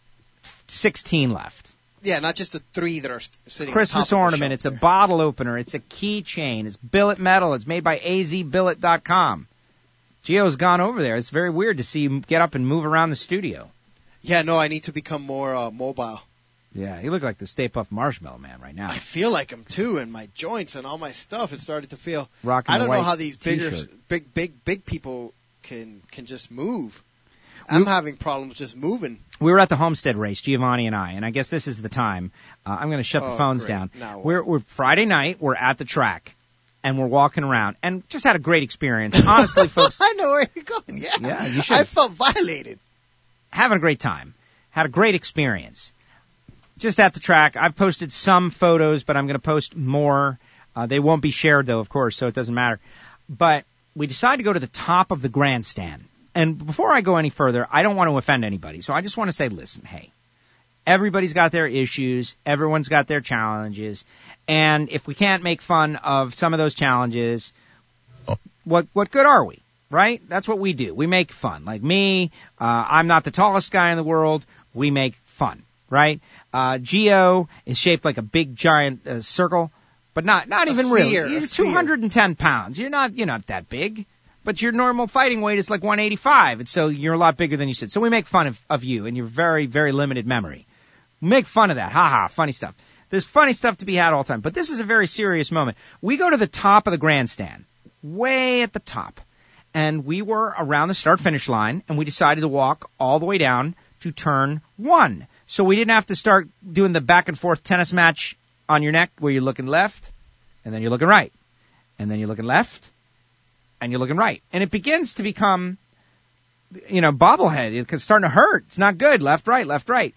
16 left. Yeah, not just the 3 that are sitting Christmas on top ornament. It's a bottle opener. It's a keychain. It's billet metal. It's made by azbillet.com. Gio's gone over there. It's very weird to see him get up and move around the studio. Yeah, no, I need to become more mobile. Yeah, you look like the Stay Puft Marshmallow Man right now. I feel like him too, and my joints and all my stuff. It started to feel. Rocking I don't the know white how these t-shirt. big people can just move. I'm having problems just moving. We were at the Homestead race, Giovanni and I guess this is the time. I'm going to shut the phones down. Now we're Friday night. We're at the track. And we're walking around, and just had a great experience. Honestly, folks. I know where you're going. Yeah, you should. I felt violated. Having a great time. Had a great experience. Just at the track. I've posted some photos, but I'm going to post more. They won't be shared, though, of course, so it doesn't matter. But we decided to go to the top of the grandstand. And before I go any further, I don't want to offend anybody. So I just want to say, listen, hey. Everybody's got their issues. Everyone's got their challenges. And if we can't make fun of some of those challenges, what good are we, right? That's what we do. We make fun. Like me, I'm not the tallest guy in the world. We make fun, right? Gio is shaped like a big giant circle, but not even really. You're 210 pounds. You're not that big. But your normal fighting weight is like 185, and so you're a lot bigger than you said. So we make fun of you and your very, very limited memory. Make fun of that. Ha, funny stuff. There's funny stuff to be had all the time. But this is a very serious moment. We go to the top of the grandstand, way at the top. And we were around the start-finish line, and we decided to walk all the way down to turn 1. So we didn't have to start doing the back-and-forth tennis match on your neck where you're looking left, and then you're looking right. And then you're looking left, and you're looking right. And it begins to become, bobblehead. It's starting to hurt. It's not good. Left, right.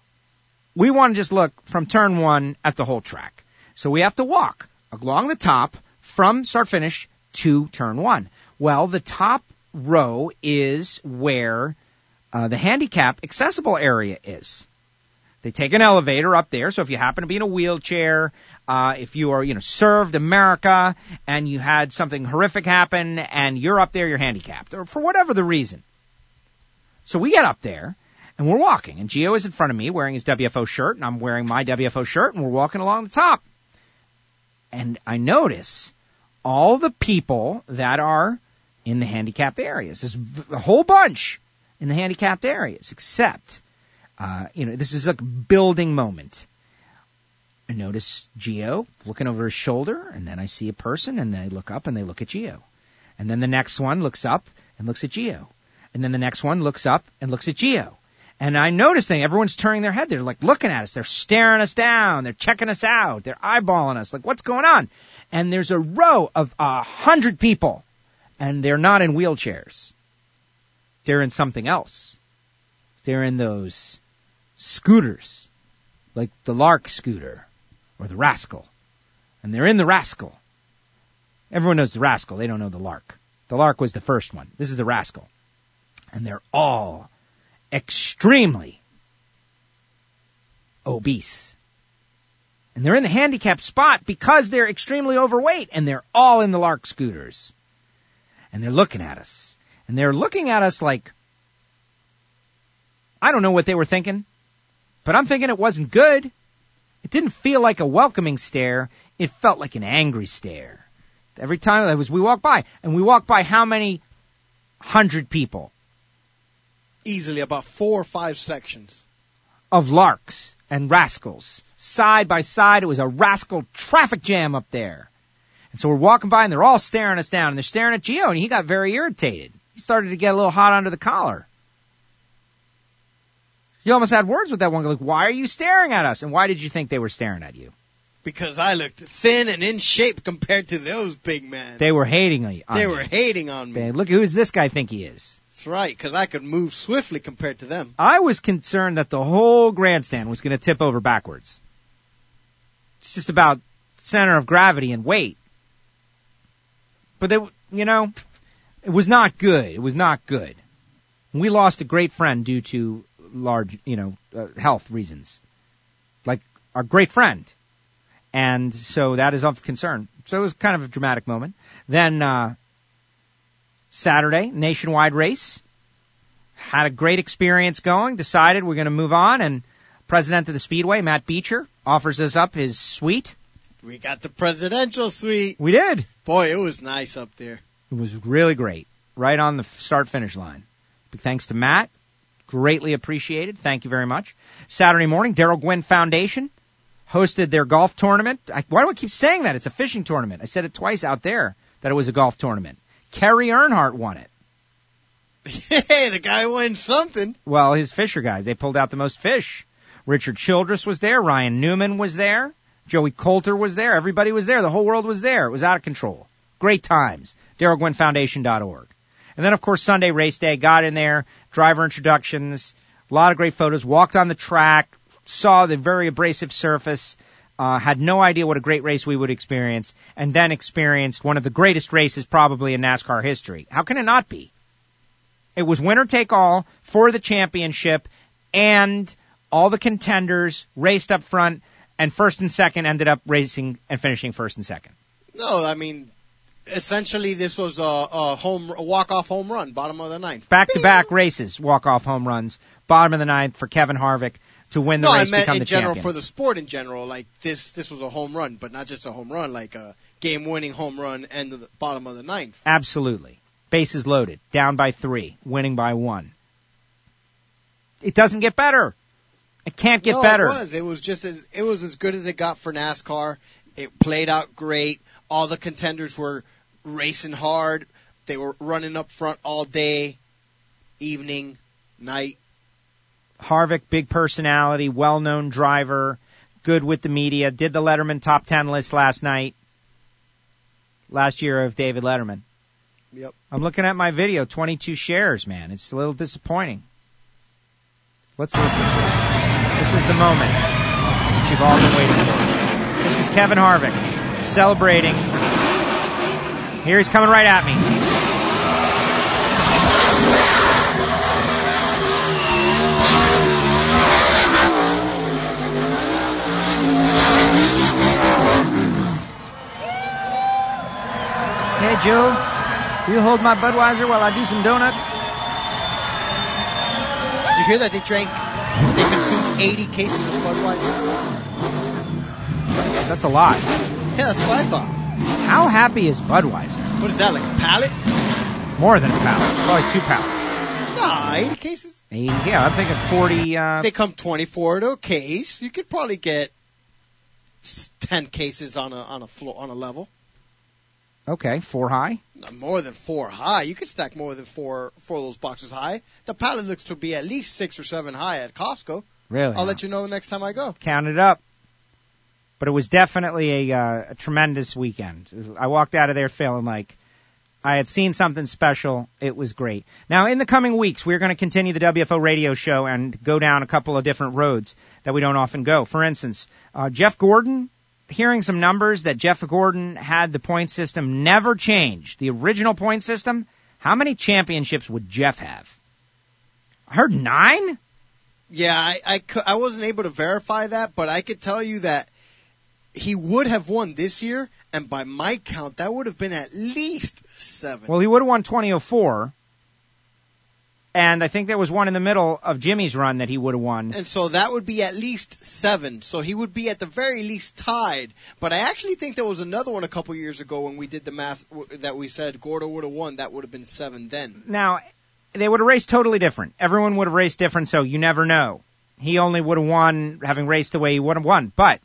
We want to just look from turn 1 at the whole track. So we have to walk along the top from start-finish to turn 1. Well, the top row is where the handicap accessible area is. They take an elevator up there, so if you happen to be in a wheelchair, if you are, served America and you had something horrific happen and you're up there, you're handicapped, or for whatever the reason. So we get up there, and we're walking, and Gio is in front of me wearing his WFO shirt, and I'm wearing my WFO shirt, and we're walking along the top. And I notice all the people that are in the handicapped areas. There's a whole bunch in the handicapped areas, except... this is like a building moment. I notice Gio looking over his shoulder, and then I see a person, and they look up and they look at Gio. And then the next one looks up and looks at Gio. And then the next one looks up and looks at Gio. And I notice everyone's turning their head. They're like looking at us. They're staring us down. They're checking us out. They're eyeballing us. Like, what's going on? And there's a row of 100 people, and they're not in wheelchairs. They're in something else. They're in those scooters, like the Lark scooter or the Rascal. And they're in the Rascal. Everyone knows the Rascal. They don't know the Lark. The Lark was the first one. This is the Rascal. And they're all extremely obese. And they're in the handicapped spot because they're extremely overweight, and they're all in the Lark scooters. And they're looking at us. And they're looking at us like, I don't know what they were thinking, but I'm thinking it wasn't good. It didn't feel like a welcoming stare. It felt like an angry stare. Every time we walked by. And we walked by how many 100 people? Easily about 4 or 5 sections. Of Larks and Rascals. Side by side, it was a Rascal traffic jam up there. And so we're walking by, and they're all staring us down. And they're staring at Gio, and he got very irritated. He started to get a little hot under the collar. You almost had words with that one. Like, why are you staring at us? And why did you think they were staring at you? Because I looked thin and in shape compared to those big men. They were hating on you. They were hating on me. Look, who does this guy think he is? That's right, because I could move swiftly compared to them. I was concerned that the whole grandstand was going to tip over backwards. It's just about center of gravity and weight. But, it was not good. It was not good. We lost a great friend due to large, health reasons. Like our great friend. And so that is of concern. So it was kind of a dramatic moment. Then, Saturday, nationwide race. Had a great experience going, decided we're going to move on, and president of the Speedway, Matt Beecher, offers us up his suite. We got the presidential suite. We did. Boy, it was nice up there. It was really great. Right on the start-finish line. Big thanks to Matt. Greatly appreciated. Thank you very much. Saturday morning, Darrell Gwynn Foundation hosted their golf tournament. Why do I keep saying that? It's a fishing tournament. I said it twice out there that it was a golf tournament. Kerry Earnhardt won it. Hey, the guy won something. Well, his Fisher guys, they pulled out the most fish. Richard Childress was there. Ryan Newman was there. Joey Coulter was there. Everybody was there. The whole world was there. It was out of control. Great times. DarrellGwynnFoundation.org. And then, of course, Sunday race day. Got in there. Driver introductions. A lot of great photos. Walked on the track. Saw the very abrasive surface. Had no idea what a great race we would experience. And then experienced one of the greatest races probably in NASCAR history. How can it not be? It was winner take all for the championship, and all the contenders raced up front, and first and second ended up racing and finishing first and second. No, I mean, essentially this was a walk-off home run, bottom of the ninth. Back-to-back races, walk-off home runs, bottom of the ninth for Kevin Harvick to win the race, become the champion. No, I meant in general for the sport in general. Like this was a home run, but not just a home run, like a game-winning home run and the bottom of the ninth. Absolutely. Bases loaded, down by 3, winning by 1. It doesn't get better. It can't get better. It was as good as it got for NASCAR. It played out great. All the contenders were racing hard. They were running up front all day, evening, night. Harvick, big personality, well-known driver, good with the media, did the Letterman top 10 list last year of David Letterman. Yep. I'm looking at my video, 22 shares, man. It's a little disappointing. Let's listen to it. This is the moment that you've all been waiting for. This is Kevin Harvick celebrating. Here he's coming right at me. Hey, Joe. Will you hold my Budweiser while I do some donuts? Did you hear that they consumed 80 cases of Budweiser? That's a lot. Yeah, that's what I thought. How happy is Budweiser? What is that, like a pallet? More than a pallet. Probably 2 pallets. Nah, 80 cases? 80, yeah, I'm thinking 40. They come 24 to a case. You could probably get 10 cases on a level. Okay, 4 high? More than 4 high. You could stack more than four of those boxes high. The pallet looks to be at least 6 or 7 high at Costco. Really? I'll let you know the next time I go. Count it up. But it was definitely a tremendous weekend. I walked out of there feeling like I had seen something special. It was great. Now, in the coming weeks, we're going to continue the WFO radio show and go down a couple of different roads that we don't often go. For instance, Jeff Gordon, hearing some numbers that Jeff Gordon had the point system never changed. The original point system, how many championships would Jeff have? I heard 9? Yeah, I wasn't able to verify that, but I could tell you that he would have won this year, and by my count, that would have been at least 7. Well, he would have won 2004. And I think there was one in the middle of Jimmy's run that he would have won. And so that would be at least 7. So he would be at the very least tied. But I actually think there was another one a couple years ago when we did the math that we said Gordo would have won. That would have been 7 then. Now, they would have raced totally different. Everyone would have raced different, so you never know. He only would have won having raced the way he would have won. But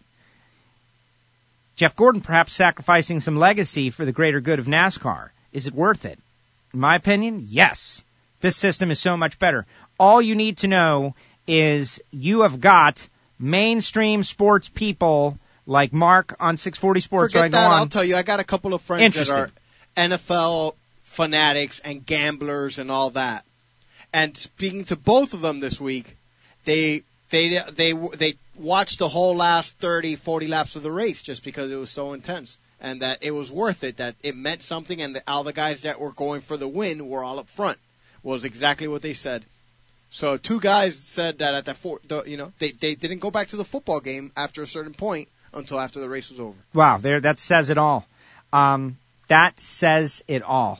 Jeff Gordon perhaps sacrificing some legacy for the greater good of NASCAR. Is it worth it? In my opinion, yes. This system is so much better. All you need to know is you have got mainstream sports people like Mark on 640 Sports. Forget that. I'll tell you, I got a couple of friends that are NFL fanatics and gamblers and all that. And speaking to both of them this week, they watched the whole last 30, 40 laps of the race just because it was so intense. And that it was worth it, that it meant something, and all the guys that were going for the win were all up front. was exactly what they said. So 2 guys said that at they didn't go back to the football game after a certain point until after the race was over. Wow, that says it all. That says it all.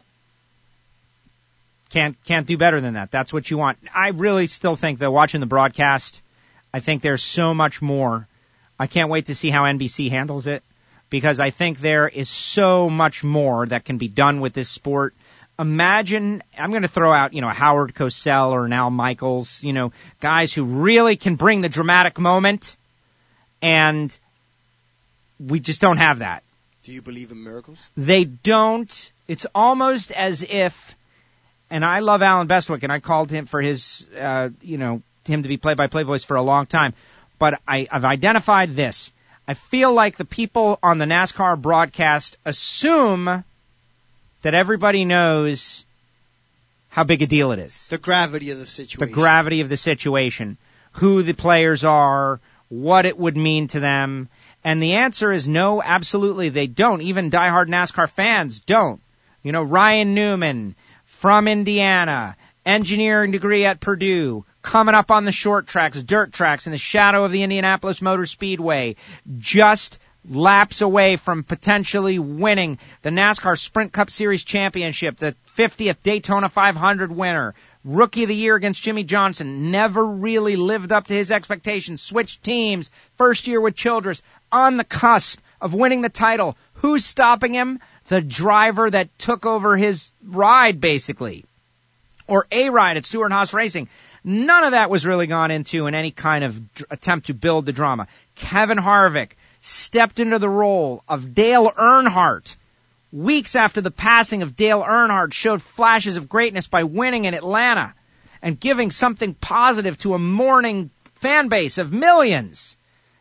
Can't do better than that. That's what you want. I really still think that watching the broadcast, I think there's so much more. I can't wait to see how NBC handles it, because I think there is so much more that can be done with this sport. Imagine, I'm going to throw out, Howard Cosell or an Al Michaels, guys who really can bring the dramatic moment, and we just don't have that. Do you believe in miracles? They don't. It's almost as if, and I love Alan Bestwick, and I called him for his, him to be play-by-play voice for a long time, but I've identified this. I feel like the people on the NASCAR broadcast assume that everybody knows how big a deal it is. The gravity of the situation. The gravity of the situation. Who the players are, what it would mean to them. And the answer is no, absolutely they don't. Even diehard NASCAR fans don't. Ryan Newman from Indiana, engineering degree at Purdue, coming up on the short tracks, dirt tracks in the shadow of the Indianapolis Motor Speedway, just laps away from potentially winning the NASCAR Sprint Cup Series championship, the 50th Daytona 500 winner, rookie of the year against Jimmy Johnson, never really lived up to his expectations, switched teams, first year with Childress, on the cusp of winning the title. Who's stopping him? The driver that took over his ride, basically. Or a ride at Stewart-Haas Racing. None of that was really gone into in any kind of attempt to build the drama. Kevin Harvick stepped into the role of Dale Earnhardt. Weeks after the passing of Dale Earnhardt, showed flashes of greatness by winning in Atlanta and giving something positive to a mourning fan base of millions.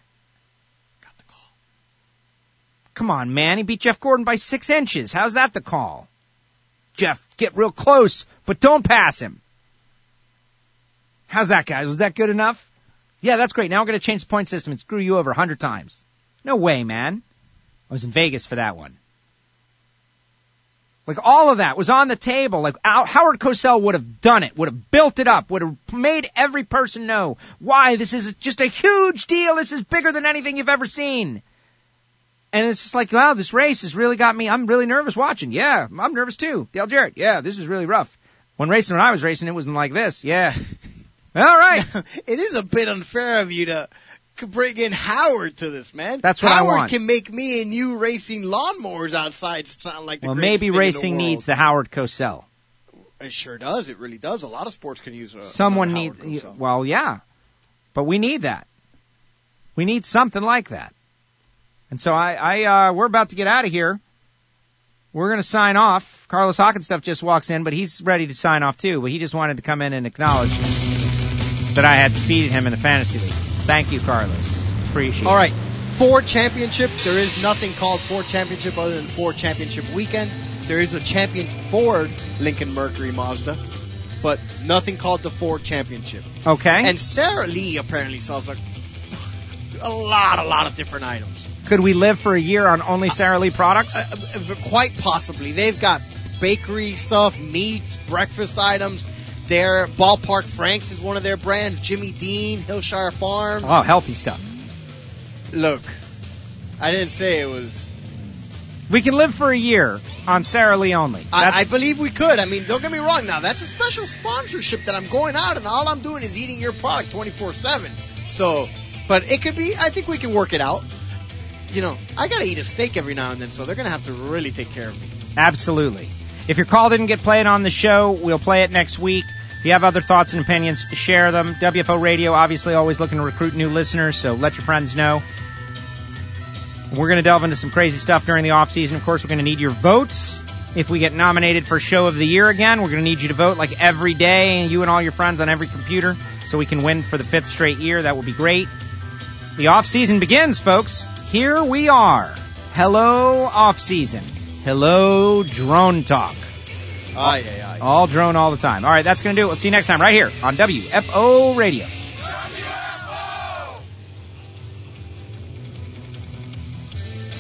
Got the call. Come on, man. He beat Jeff Gordon by 6 inches. How's that the call? Jeff, get real close, but don't pass him. How's that, guys? Was that good enough? Yeah, that's great. Now we're going to change the point system and screw you over 100 times. No way, man. I was in Vegas for that one. Like, all of that was on the table. Like, Howard Cosell would have done it, would have built it up, would have made every person know why this is just a huge deal. This is bigger than anything you've ever seen. And it's just like, wow, this race has really got me. I'm really nervous watching. Yeah, I'm nervous too. Dale Jarrett. Yeah, this is really rough. When I was racing, it wasn't like this. Yeah. All right. It is a bit unfair of you to bring in Howard to this, man. That's what Howard I want. Howard can make me and you racing lawnmowers outside sound like the greatest maybe thing racing in the world. Needs the Howard Cosell. It sure does. It really does. A lot of sports can use someone needs. Well, yeah, but we need that. We need something like that. And so we're about to get out of here. We're going to sign off. Carlos Hockenstuff just walks in, but he's ready to sign off too. But he just wanted to come in and acknowledge that I had defeated him in the fantasy league. Thank you, Carlos. Appreciate it. All right. Ford Championship. There is nothing called Ford Championship other than Ford Championship weekend. There is a champion Ford Lincoln Mercury Mazda, but nothing called the Ford Championship. Okay. And Sara Lee apparently sells a lot of different items. Could we live for a year on only Sara Lee products? Quite possibly. They've got bakery stuff, meats, breakfast items. Their Ballpark Franks is one of their brands. Jimmy Dean, Hillshire Farms. Oh, healthy stuff. Look, I didn't say it was... We can live for a year on Sara Lee only. I believe we could. I mean, don't get me wrong now. That's a special sponsorship that I'm going out and all I'm doing is eating your product 24/7. So, but it could be, I think we can work it out. I got to eat a steak every now and then, so they're going to have to really take care of me. Absolutely. If your call didn't get played on the show, we'll play it next week. If you have other thoughts and opinions, share them. WFO Radio, obviously, always looking to recruit new listeners, so let your friends know. We're going to delve into some crazy stuff during the off-season. Of course, we're going to need your votes. If we get nominated for Show of the Year again, we're going to need you to vote like every day, you and all your friends on every computer, so we can win for the 5th straight year. That will be great. The off-season begins, folks. Here we are. Hello, off-season. Hello, drone talk. Aye. All drone all the time. All right, that's going to do it. We'll see you next time right here on WFO Radio.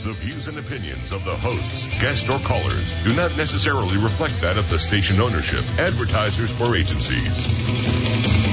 The views and opinions of the hosts, guests, or callers do not necessarily reflect that of the station ownership, advertisers, or agencies.